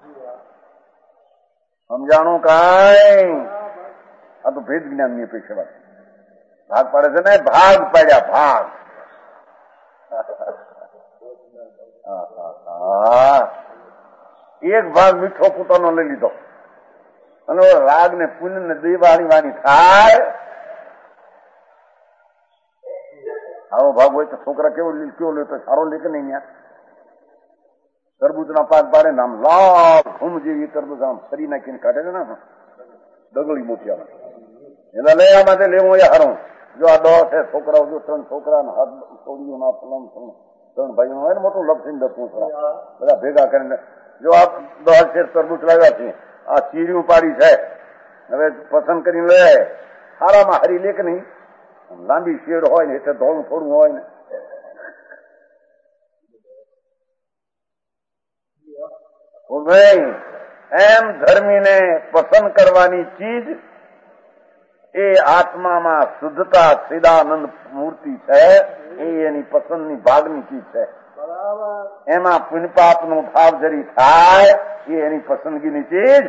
સમજાણું કાંઈ? આ તો ભેદ જ્ઞાનની અપેક્ષા વાત. ભાગ પાડે છે ને, ભાગ પાડ્યા ભાગ. એક ભાગ મીઠો પોતાનો લઈ લીધો અને રાગ ને પુણ્ય ને દેવાણી વાની થાય. આવો ભાગ હોય તો છોકરા કેવો કેવો લે તો સારો લે કે નહીં? ત્યાં તરબૂચના પાક પાડે ને આમ લાલ ઘૂમ જેવી તરબૂચ આમ ફરી નાખીને કાઢે છે ને ડગલી મોટી આવે એટલે લઈ આ માટે લેવું એ હારું. જો આ દસ છે છોકરાઓ, જો ત્રણ છોકરા છોડીઓ ના ફલમ ત્રણ ભાઈઓ હોય ને મોટું લપસીને દસમું બધા ભેગા કરીને જો આ દસ છે તરબૂચ લાવ્યા છે, આ ચીરિયું પાડી છે, હવે પસંદ કરીને લે. હારામાં હારી લે કે નહીં? લાંબી શેડ હોય ને એટલે ધોળું થોડું હોય ને એમ ધર્મીને પસંદ કરવાની ચીજ એ આત્મામાં શુદ્ધતા સિદાનંદ મૂર્તિ છે. એ એની પસંદની ભાગની ચીજ છે. એમાં પુણ્યપાપ નો ભાવ જરી થાય એ એની પસંદગીની ચીજ.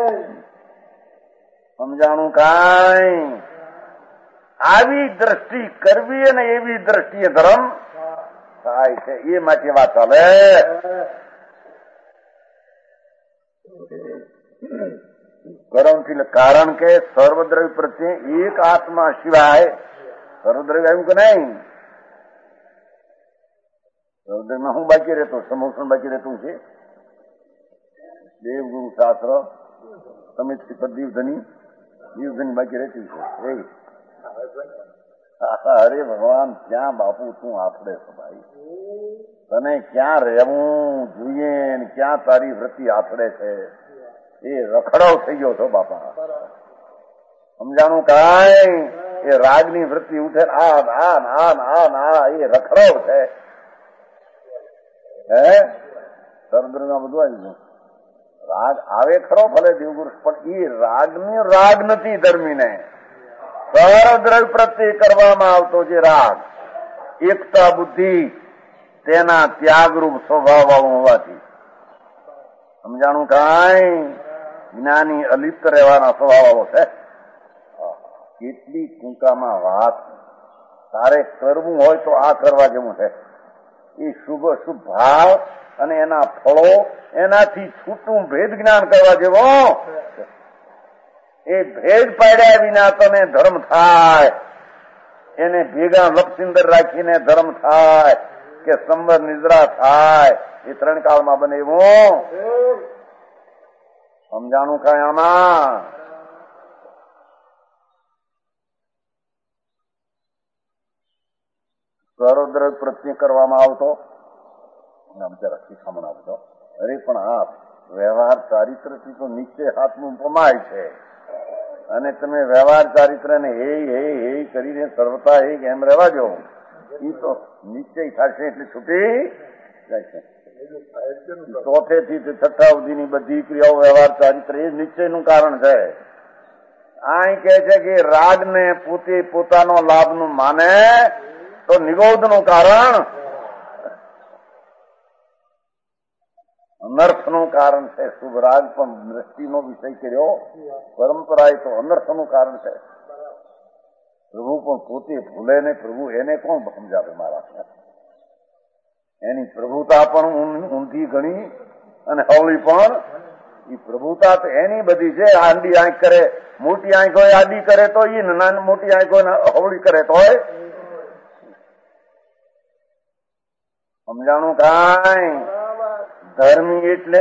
સમજાણું કાંઈ? આવી દ્રષ્ટિ કરવી અને એવી દ્રષ્ટિએ ધર્મ થાય છે. એ માટે વાત ચાલે. કારણ કે સર્વદ્રવ્ય પ્રત્યે એક આત્મા સિવાય સર્વદ્રવ્ય આવ્યું કે નહીં? સર્વદ્રવ્યમાં હું બાકી રહેતો? સમોષણ બાકી રહેતું છે. દેવગુરુ શાસ્ત્ર સમિત દીવધની દીવધની બાકી રહેતી છે. અરે ભગવાન, ક્યાં બાપુ તું આપડે છો ભાઈ? તને ક્યાં રહેવું જોઈએ ને ક્યાં તારી વૃત્તિ આથડે છે? એ રખડાવ થઈ ગયો છો બાપા. સમજાણું કાંઈ? એ રાગની વૃત્તિ ઉઠે આ આ આ આ આ એ રખડાવ છે. હે સર્વદ્રવ્યમાં બધું આવી ગયું. રાગ આવે ખરો ભલે દેવગુરુ, પણ એ રાગની રાગ નથી ધર્મીને. સર્વદ્રવ્ય પ્રત્યે કરવામાં આવતો જે રાગ એકતા બુદ્ધિ તેના ત્યાગરૂપ સ્વભાવ વાળું હોવાથી. સમજાણું કાંઈ? જ્ઞાની અલિપ્ત રહેવાના સ્વભાવ વાળો છે. કેટલી ટૂંકામાં વાત. તારે કરવું હોય તો આ કરવા જેવું છે. એ શુભ શુભ ભાવ અને એના ફળો એનાથી છૂટું ભેદ જ્ઞાન કરવા જેવો. એ ભેદ પાડ્યા વિના તને ધર્મ થાય. એને ભેગા લપસિંદર રાખીને ધર્મ થાય કે સંબર નિદ્રા થાય એ ત્રણ કાળમાં બને એવું. સમજાણું કાંઈ આમાં? સર્વદ્રવ્ય પ્રત્યે કરવામાં આવતો બિચારા શિખામણ આપતો. અરે પણ આ વ્યવહાર ચારિત્રથી તો નીચે હાથનું પમાય છે અને તમે વ્યવહાર ચારિત્ર ને હે હે હે કરીને સર્વતા હે એમ રહેવા જો. એ તો નિશ્ચય થશે એટલે છૂટી જાય છે. ચોથે થી છઠ્ઠા સુધીની બધી ક્રિયાઓ વ્યવહાર ચારિત્ર એ નિશ્ચયનું કારણ છે. આ કહે છે કે રાગને પોતે પોતાનો લાભનું માને તો નિગોધનું કારણ અનર્થનું કારણ છે. શુભ રાગ પણ દ્રષ્ટિનો વિષય કર્યો, પરંપરા તો અનર્થનું કારણ છે. પ્રભુ પણ પોતે ભૂલે ને પ્રભુ એને કોણ સમજાવે? મારા એની પ્રભુતા પણ ઊંધી ગણી અને હવળી પણ એ પ્રભુતા તો એની બધી છે. આંડી આંખ કરે, મોટી આંખ હોય આડી કરે તો એ નાની મોટી આંખ હોય હવળી કરે તો હોય. સમજાણું કાંઈ? ધર્મી એટલે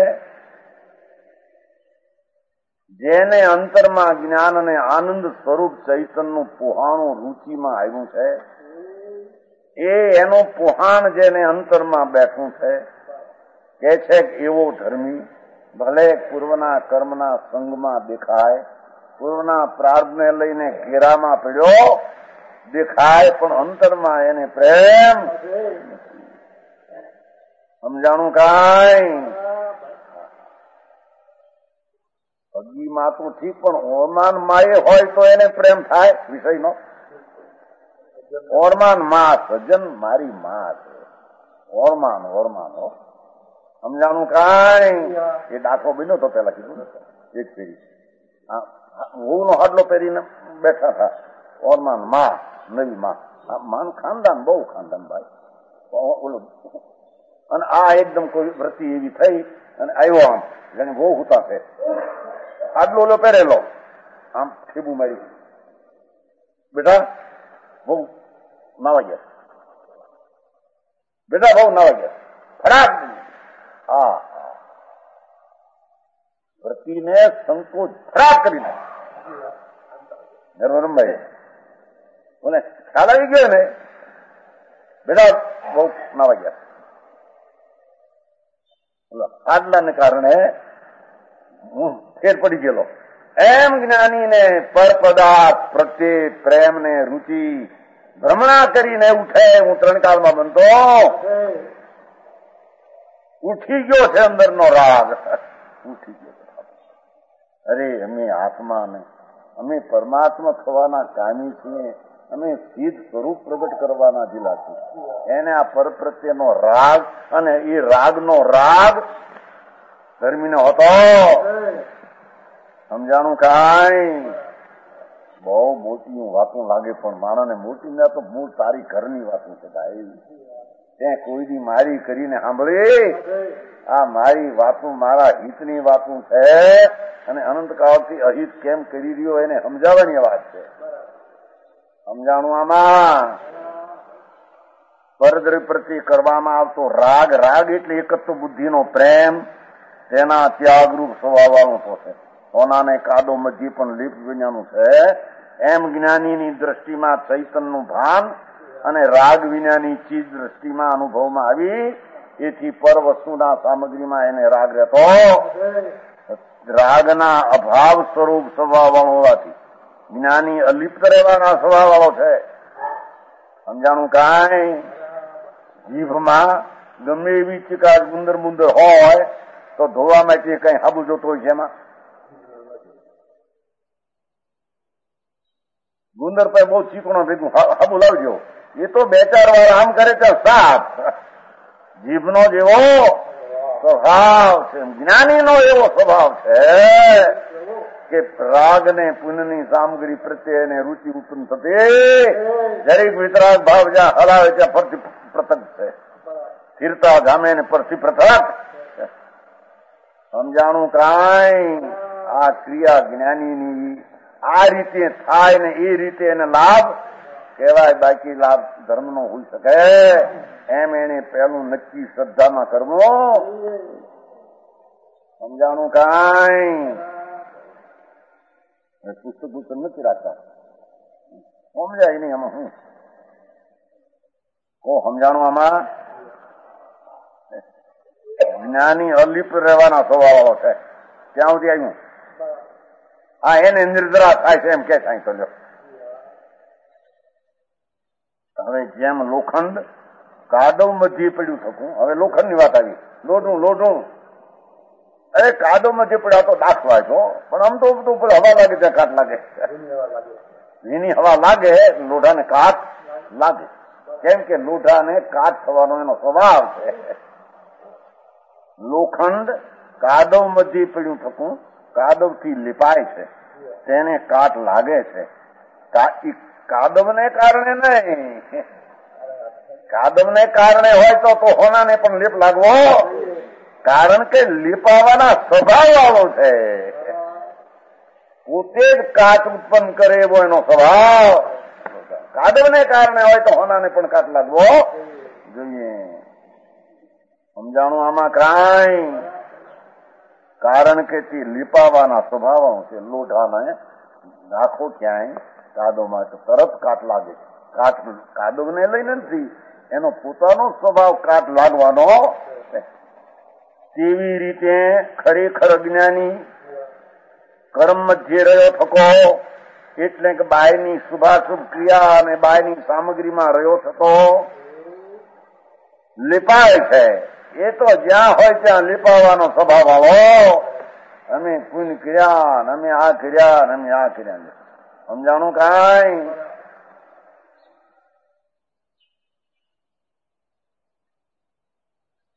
જેને અંતરમાં જ્ઞાન અને આનંદ સ્વરૂપ ચૈતનનું પોહાણું રૂચિમાં આવ્યું છે. એ એનું પોહાણ જેને અંતરમાં બેઠું છે કે છે એવો ધર્મી ભલે પૂર્વના કર્મના સંગમાં દેખાય, પૂર્વના પ્રાર્થને લઈને ઘેરામાં પડ્યો દેખાય, પણ અંતરમાં એને પ્રેમ. સમજાણું કાંઈ? પગીમાં તો ઠીક, પણ ઓમાન માએ હોય તો એને પ્રેમ થાય વિષયનો. ઓરમાન માં સજ્જન મારી માં છે. ઓરમાન ઓરમાન હો સમજાણું કાંઈ. એ દાખલો બન્યો તો પેલા કીધું ને એક પેરી વહુ નો હાડલો પહેરીને બેઠા હતા. ઓરમાન માં નવી માં. આ માન ખાનદાન બહુ ખાનદાન ભાઈ. ઓલું અને આ એકદમ કોઈ વ્રતિ એવી થઈ અને આવ્યો આમ જેને બહુ હુતા છે હાડલો ઓલો પહેરેલો આમ ઠેબુ મારી બેટા બહુ નાવા ગયા બેટા બહુ નાવા ગયા ફટાક. હા વ્રતિને સંકોચ ફટાક કરી નાખે રમભાઈ બોલે ખ્યાલ આવી ગયો ને બેટા બહુ નાવા ગયા. આટલાને કારણે હું ફેર પડી ગયેલો. એમ જ્ઞાનીને પર પદાર્થ પ્રત્યે પ્રેમ ને રુચિ ભ્રમણા કરીને ઉઠે. હું ત્રણ કાળમાં બનતો ઉઠી ગયો છે અંદરનો રાગ ઉઠી ગયો. અરે અમે આત્મા ને અમે પરમાત્મા થવાના કામી છીએ. અમે સિદ્ધ સ્વરૂપ પ્રગટ કરવાના જિલ્લા છીએ. એને આ પર પ્રત્યેનો રાગ અને એ રાગનો રાગ ધર્મીનો હતો. સમજાણું કાંઈ. બહુ મોટી વાતો લાગે પણ માણસને મોટી ના તો મૂળ તારી ઘરની વાતો છે ભાઈ. ત્યાં કોઈ દી મારી કરીને સાંભળી. આ મારી વાતો મારા હિતની વાતો છે અને અનંતકાળથી અહિત કેમ કરી રહ્યો એને સમજાવવાની વાત છે. સમજાણું આમાં પરદ્ર પ્રતિ કરવામાં આવતો રાગ રાગ એટલે એક જ તો બુદ્ધિનો પ્રેમ તેના ત્યાગરૂપ સ્વભાવવાનું તો છે. સોનાને કાદો મજી પણ લીપ વિનાનું છે. એમ જ્ઞાનીની દ્રષ્ટિમાં ચૈતનનું ભાન અને રાગ વિનાની ચીજ દ્રષ્ટિમાં અનુભવમાં આવી. એથી પર વસ્તુના સામગ્રીમાં એને રાગ રહેતો. રાગના અભાવ સ્વરૂપ સ્વભાવ વાળો હોવાથી જ્ઞાની અલિપ્ત રહેવાના સ્વભાવ વાળો છે. સમજાણું કાંઈ. જીભમાં ગમે એવી ચિકાસ ગુંદર મુંદર હોય તો ધોવા માટે કઈ હાબુ જોતો હોય છે. એમાં ગુંદર પર બહુ ચીકણો ભેગું હાબુ લાવજો. એ તો બે ચાર વાર આમ કરે છે સાફ. જીભનો જેવો સ્વભાવ છે જ્ઞાનીનો એવો સ્વભાવ છે કે રાગ ને પુણ્યની સામગ્રી પ્રત્યે એને રુચિ ઉત્પન્ન થતી. દરેક વિતરાગ ભાવ જ્યાં હલાવે ત્યાં ફરતી પૃથક છે. સ્થિરતા જામે ને પરથી પૃથક. સમજાણું કાંઈ. આ ક્રિયા જ્ઞાનીની આ રીતે થાય ને એ રીતે એને લાભ કહેવાય. બાકી લાભ ધર્મનો હોઈ શકે. એમ એને પહેલું નક્કી શ્રદ્ધામાં કરવું. સમજાણું કાંઈ. પુસ્તક પુસ્તક નથી રાખતા સમજાય નહીં આમાં. હું ઓ સમજાણું આમાં જ્ઞાની અલિપ્ત રહેવાના સ્વભાવ વાળો છે. ત્યાં સુધી આવ્યું આ એને નિર્જરા થાય છે એમ કે સાંઈ કર્યો. હવે જેમ લોખંડ કાદવ મધ્ય પડ્યું થતું. હવે લોખંડ ની વાત આવી. લોઢું લોઢું અરે કાદવ મધ્ય પડ્યા તો દાખવા છો પણ આમ તો બધું ઉપર હવા લાગે ત્યાં કાટ લાગે. એની હવા લાગે લોઢાને કાટ લાગે. કેમ કે લોઢાને કાટ થવાનો એનો સ્વભાવ છે. લોખંડ કાદવ મધ્ય પડ્યું થતું કાદવ થી લીપાય છે તેને કાટ લાગે છે. કાદવને કારણે નહીં. કાદવને કારણે હોય તો તો હોનાને પણ લીપ લાગવો. કારણ કે લીપાવાના સ્વભાવ વાળો છે. પોતે જ કાચ ઉત્પન્ન કરે એવો એનો સ્વભાવ. કાદવને કારણે હોય તો હોનાને પણ કાટ લાગવો જોઈએ. સમજાણું આમાં કાંઈ. કારણ કે તે લીપાવાના સ્વભાવ છે. લોઢાને નાખો ક્યાંય કાદવમાં તો તરત કાટ લાગે. કાટ કાદવને લઈને નથી એનો પોતાનો સ્વભાવ કાટ લાગવાનો. તેવી રીતે ખરેખર અજ્ઞાની કર્મ મધ્ય રહ્યો થકો એટલે કે બાયની શુભાશુભ ક્રિયા અને બાયની સામગ્રીમાં રહ્યો થતો લીપાય છે. એ તો જ્યાં હોય ત્યાં લીપાવાનો સ્વભાવ વાળો. અમે પુણ્ય કર્યા અમે આ કર્યા અમે આ કર્યા. સમજાણું કાંઈ.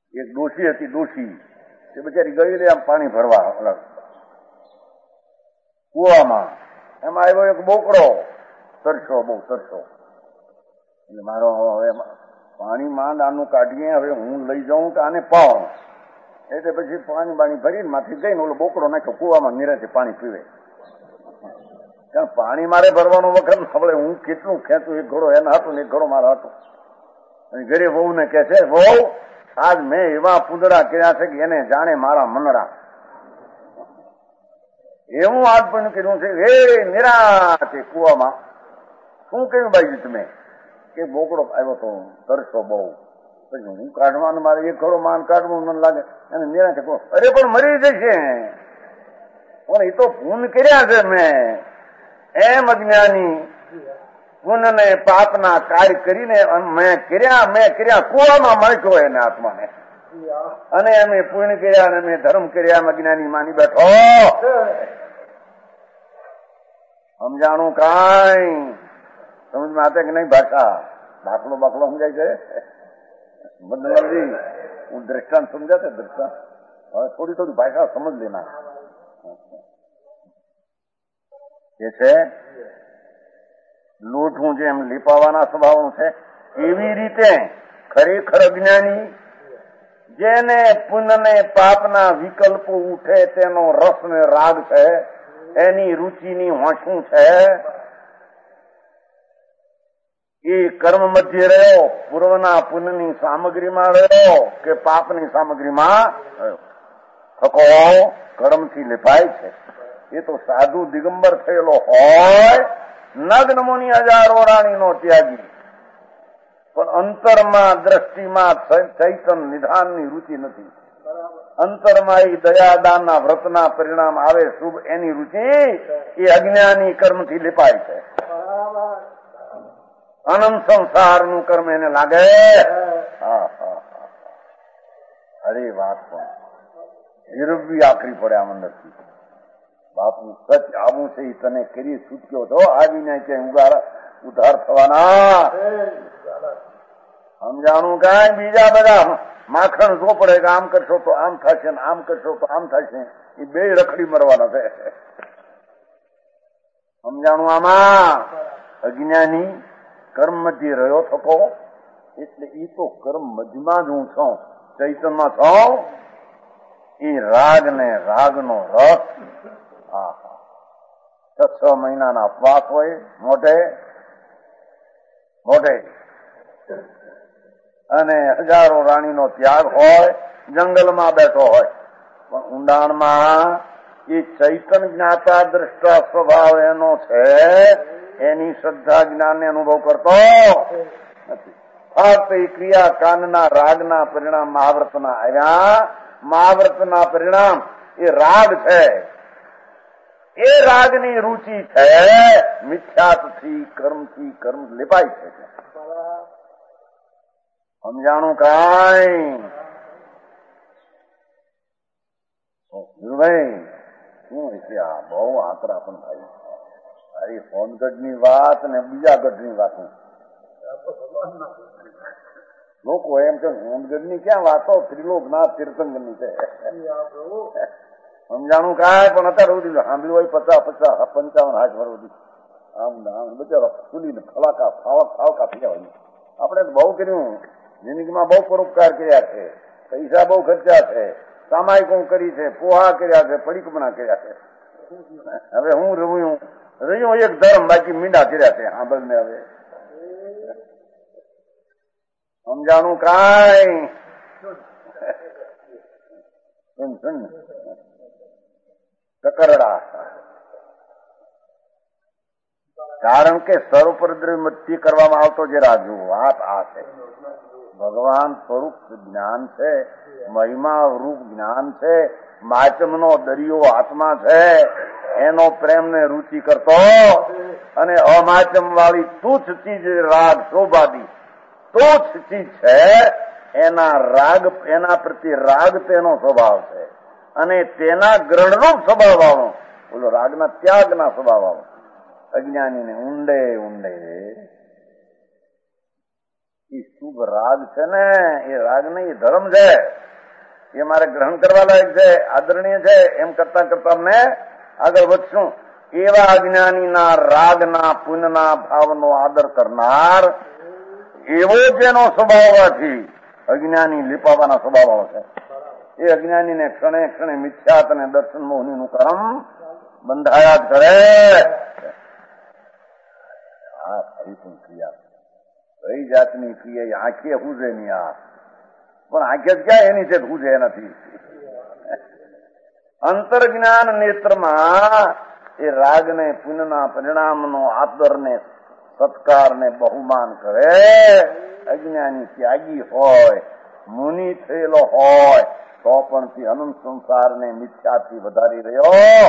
એક ડોશી હતી, ડોશી તે બિચારી ગયેલી આમ પાણી ભરવા કુવામાં. એમાં આવ્યો એક બોકડો, તરસો, બહુ તરસો. એટલે મારો હવે પાણી માંડ આનું કાઢીએ, હવે હું લઈ જાઉં કે આને પાઉં. એટલે પછી પાણી બાણી ભરીને માંથી જઈને ઓલો બોકડો નાખ્યો કુવામાં, નિરાતે પાણી પીવે. કારણ પાણી મારે ભરવાનો વખત હવે હું કેટલું ખેંચું, એક ઘડો એના હતું ને એક ઘડો મારા હતું. અને ઘરે વહુ ને કે છે, વહુ આજ મેં એવા પૂંદડા કર્યા છે કે એને જાણે મારા મનડા. એવું આજ પણ કર્યું છે. હે નિરાતે કુવામાં શું કહ્યું ભાઈ તમે? કે બોકડો આવ્યો તો તરસો બહુ, પછી હું કાઢવાનું, મારે એક ઘડો માન કાઢવું મને લાગે. અને નિરાતે કહો, અરે પણ મરી જશે, પણ એ તો પૂન કર્યા છે મેં. એમ અજ્ઞાની પુન ને પાપના કાર્ય કરીને મેં કર્યા મેં કર્યા કુવામાં મળ્યો એને આત્માને. અને અમે પુણ્ય કર્યા અને અમે ધર્મ કર્યા, એમ અજ્ઞાની માની બેઠો. સમજાણું કાંઈ સમજમાં આતે કે નહીં? ભાષા દાખલો બાખલો સમજાય છે બદલાવી. હું દ્રષ્ટાંત સમજાતે દ્રષ્ટાંત હવે થોડી થોડી ભાષા સમજ લેના. એ છે લોઠું જેમ લીપાવાના સ્વભાવનું છે, એવી રીતે ખરેખર અજ્ઞાની જેને પુણ્ય પાપના વિકલ્પો ઉઠે તેનો રસ ને રાગ છે, એની રુચિની હોંશું છે, એ કર્મ મધ્ય રહ્યો, પૂર્વના પુણ્યની સામગ્રીમાં રહ્યો કે પાપની સામગ્રીમાં રહ્યો, થકો કર્મથી લેપાય છે. એ તો સાધુ દિગંબર થયેલો હોય, નગ્ન મુનિ હજારો રાણીનો ત્યાગી, પણ અંતરમાં દ્રષ્ટિમાં ચૈતન નિધાનની રુચિ નથી. અંતરમાં એ દયાદાનના વ્રતના પરિણામ આવે શુભ, એની રુચિ એ અજ્ઞાની કર્મથી લીપાય છે. અનંત સંસારનું કર્મ એને લાગે. હા હા અરે વાત પણ નિરવી આખરી પડે આમ અંદરથી. બાપુ સચ આવું છે એ તને કરી છૂટક્યો છો, આવીને ક્યાંય ઉગાર ઉધાર થવાના. સમજાણું કાંઈ બીજા બધા માખણ ચોપડે કે આમ કરશો તો આમ થશે ને આમ કરશો તો આમ થશે, એ બે રખડી મરવાના છે. સમજાણું? આમાં અજ્ઞાની કર્મ મધ્ય રહ્યો થકો, એટલે એ તો કર્મ મધ્યમાં જ હું છું, ચૈતનમાં છું. એ રાગ ને રાગનો રસ. હા હા છ છ મહિનાના અપવાસ હોય મોઢે મોઢે, અને હજારો રાણીનો ત્યાગ હોય, જંગલમાં બેઠો હોય, પણ ઊંડાણમાં એ ચૈતન જ્ઞાતા દ્રષ્ટા સ્વભાવ એનો છે, એની શ્રદ્ધા જ્ઞાનને અનુભવ કરતો નથી. ફક્ત એ ક્રિયા કાનના રાગના પરિણામ મહાવ્રતના આવ્યા. મહાવ્રતના પરિણામ એ રાગ છે, એ રાગની રુચિ છે. મિથ્યાથી કર્મથી કર્મ લેપાય છે. સમજાણું કાંઈ? ભાઈ શું છે આ? બહુ આંકડા પણ થાય. અરે ફોનગઢની વાત ને બીજા ગઢની વાત. લોકો એમ કે ફોનગઢની ક્યાં વાતો, ત્રિલોકનાથ તીર્થંકરની છે. સમજાણું કાંઈ? પણ અત્યારે સુધી સાંભળ્યું હોય પચાસ પચાસ પંચાવન હાથ વર્ષ સુધી આમ આમ બચારા ખુલીને ફલાકા ફાવક ફાવકા થયા હોય. આપણે તો બહુ કર્યું, જિંદગીમાં બહુ પરોપકાર કર્યા છે, પૈસા બહુ ખર્ચા છે, સામાયિકો કરી છે, પોહા કર્યા છે, પડીકમણા કર્યા છે. હવે હું રહ્યું રહ્યું એક ધર્મ, બાકી મીંડા કર્યા છે. સાંભળ ને હવે સમજાણું કાંઈ? કકરડા. કારણ કે સર્વપરિદ્રવ્ય કરવામાં આવતો જે રાજુ વાત આ છે. ભગવાન સ્વરૂપ જ્ઞાન છે, મહિમા રૂપ જ્ઞાન છે, માચમનો દરિયો આત્મા છે, એનો પ્રેમને રુચિ કરતો, અને અમાચમ વાળી તુચ્છ ચીજ રાગ શોભાદી તુચ્છ ચીજ છે, એના રાગ એના પ્રત્યે રાગ તેનો સ્વભાવ છે, અને તેના ગ્રહણરૂપ સ્વભાવ વાળો બોલો રાગના ત્યાગના સ્વભાવ વાળો અજ્ઞાનીને ઊંડે ઊંડે એ શુભ રાગ છે ને, એ રાગ નહીં, એ ધર્મ છે. એ મારે ગ્રહણ કરવા લાયક છે, આદરણીય છે, એમ કરતા કરતા અમને આગળ વધશું. એવા અજ્ઞાનીના રાગના પુણ્યના ભાવનો આદર કરનાર એવો જેનો સ્વભાવ હોવાથી અજ્ઞાની લીપાવાના સ્વભાવ વાળો છે, એ અજ્ઞાનીને ક્ષણે ક્ષણે મિથ્યાત અને દર્શન મોહનીનું કર્મ બંધાયા જ કરે. આ ફરીથી ક્રિયા કઈ જાતની ક્રિયા? આંખે હુજે નહીં, આ પણ આંખે ક્યાં એની છે હુજે નથી. અંતર્જ્ઞાન નેત્રમાં એ રાગને પુણ્યના પરિણામનો આદરને સત્કારને બહુમાન કરે. અજ્ઞાની ત્યાગી હોય, મુનિ થયેલો હોય તો પણ તે અનંત સંસારને મિથ્યાથી વધારી રહ્યો.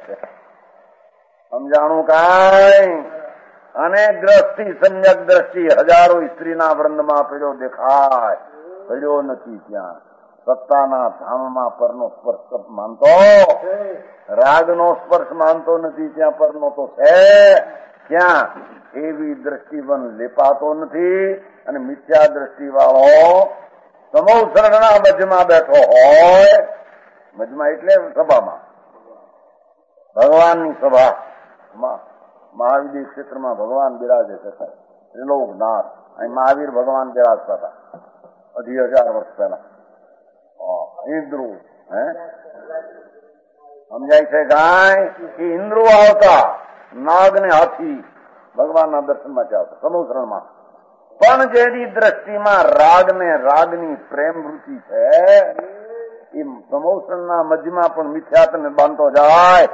સમજાણું કાંઈ? અને દ્રષ્ટિ સમ્યક દ્રષ્ટિ હજારો સ્ત્રીના વૃંદમાં પડ્યો દેખાય, પડ્યો નથી ત્યાં. સત્તાના ધામમાં પરનો સ્પર્શ માનતો, રાગનો સ્પર્શ માનતો નથી ત્યાં પરનો તો છે. ક્યાં એવી દ્રષ્ટિવન લેપાતો નથી. અને મિથ્યા દ્રષ્ટિ વાળો સમોસરણના મધ્યમાં બેઠો હોય, મધ્યમાં એટલે સભામાં, ભગવાનની સભામાં, મહાવીર ક્ષેત્રમાં ભગવાન બિરાજે છે, ત્રિલોકનાથ. અહીં મહાવીર ભગવાન બિરાજતા હતા અઢી હજાર વર્ષ પહેલા. ઇન્દ્રુ હે સમજાય છે ગાય કે ઇન્દ્રુ આવતા નાગ ને હાથી ભગવાનના દર્શનમાં ચાલતા સમુદ્રમાં. પણ જેની દ્રષ્ટિમાં રાગ ને રાગની પ્રેમ વૃત્તિ છે એ સમોસણના મધ્યમાં પણ મિથ્યાત્વને બાંધતો જાય.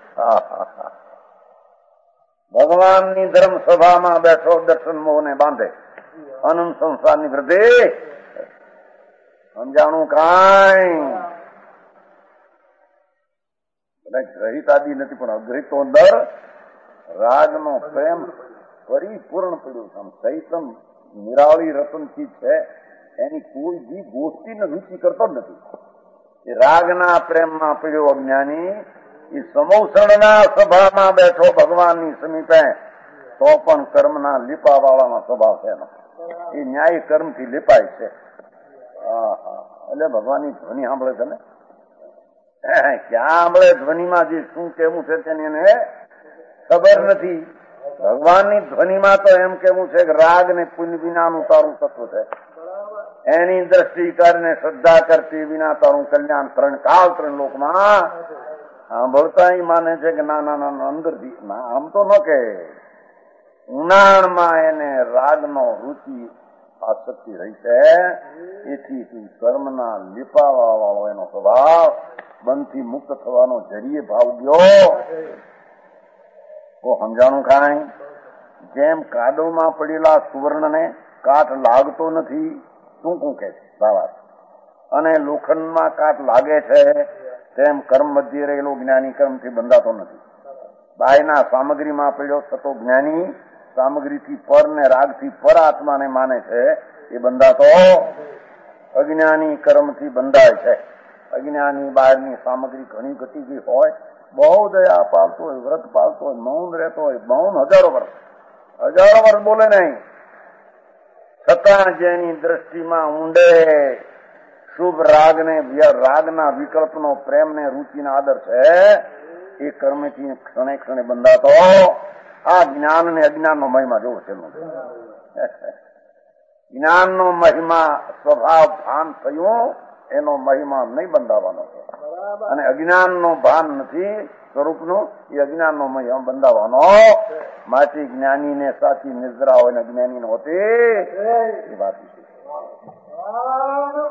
ભગવાનની ધર્મ સભામાં બેઠો દર્શન મોહને બાંધે, અનંત સંસારની વૃદ્ધિ. સમજાણું કાંઈ? ગ્રહિત આદિ નથી પણ અગ્રહિત તો અંદર રાગનો પ્રેમ પરિપૂર્ણ પડ્યું છે. ચૈતન નિરાળી રતનથી છે, એની કોઈ બી ગોષ્ઠીને રૂચિ કરતો જ નથી. એ રાગના પ્રેમમાં પડ્યો અજ્ઞાની એ સમોસણના સભામાં બેઠો ભગવાનની સમીપે તો પણ કર્મના લીપા વાળાનો સ્વભાવ છે એનો. એ ન્યાય કર્મથી લીપાય છે. એટલે ભગવાનની ધ્વનિ સાંભળે છે ને, ક્યાં સાંભળે ધ્વનિમાં જે શું કેવું છે તેની એને ખબર નથી. ભગવાનની ધ્વનિમાં તો એમ કેવું છે કે રાગ ને પુણ્ય વિનાનું તારું તત્વ છે. એની દ્રષ્ટિ કરીને શ્રદ્ધા કરતી વિના તારું કલ્યાણ ત્રણ કાળ ત્રણ લોકમાં. સાંભળતા માને છે કે ના ના ના અંદરથી ના, આમ તો ન કે ઉનાળમાં એને રાગનો રુચિ આસક્તિ રહી છે. એથી કર્મના લીપાવા વાળો એનો સ્વભાવ બંધથી મુક્ત થવાનો જરીએ ભાવ ગયો. તો સમજાણું કાંઈ? જેમ કાદવમાં પડેલા સુવર્ણને કાટ લાગતો નથી, શું શું કે છે બાબા, અને લોખંડમાં કાટ લાગે છે, તેમ કર્મ મધ્ય રહેલો જ્ઞાની કર્મથી બંધાતો નથી. બાયના સામગ્રીમાં પડ્યો થતો જ્ઞાની સામગ્રીથી પર ને રાગથી પર આત્માને માને છે, એ બંધાતો અજ્ઞાની કર્મથી બંધાય છે. અજ્ઞાની બહારની સામગ્રી ઘણી ઘટી ગઈ હોય, બહુ દયા પાલતો હોય, વ્રત પાલતો હોય, મૌન રહેતો હોય, મૌન હજારો વર્ષ હજારો વર્ષ બોલે નહીં, છતાં જેની દ્રષ્ટિમાં ઊંડે શુભ રાગને રાગના વિકલ્પનો પ્રેમને રુચિના આદર છે, એ કર્મથી ક્ષણે ક્ષણે બંધાતો આ જ્ઞાન ને અજ્ઞાનનો મહિમા જોવો છે. જ્ઞાનનો મહિમા સ્વભાવ ભાન થયું, એનો મહિમા નહીં બંધાવાનો છે. અને અજ્ઞાનનો ભાન નથી સ્વરૂપનું, એ અજ્ઞાનનો મહિમા બંધાવાનો. માટે જ્ઞાનીને સાચી નિદ્રા હોય ને અજ્ઞાની હોતી એ વાત છે.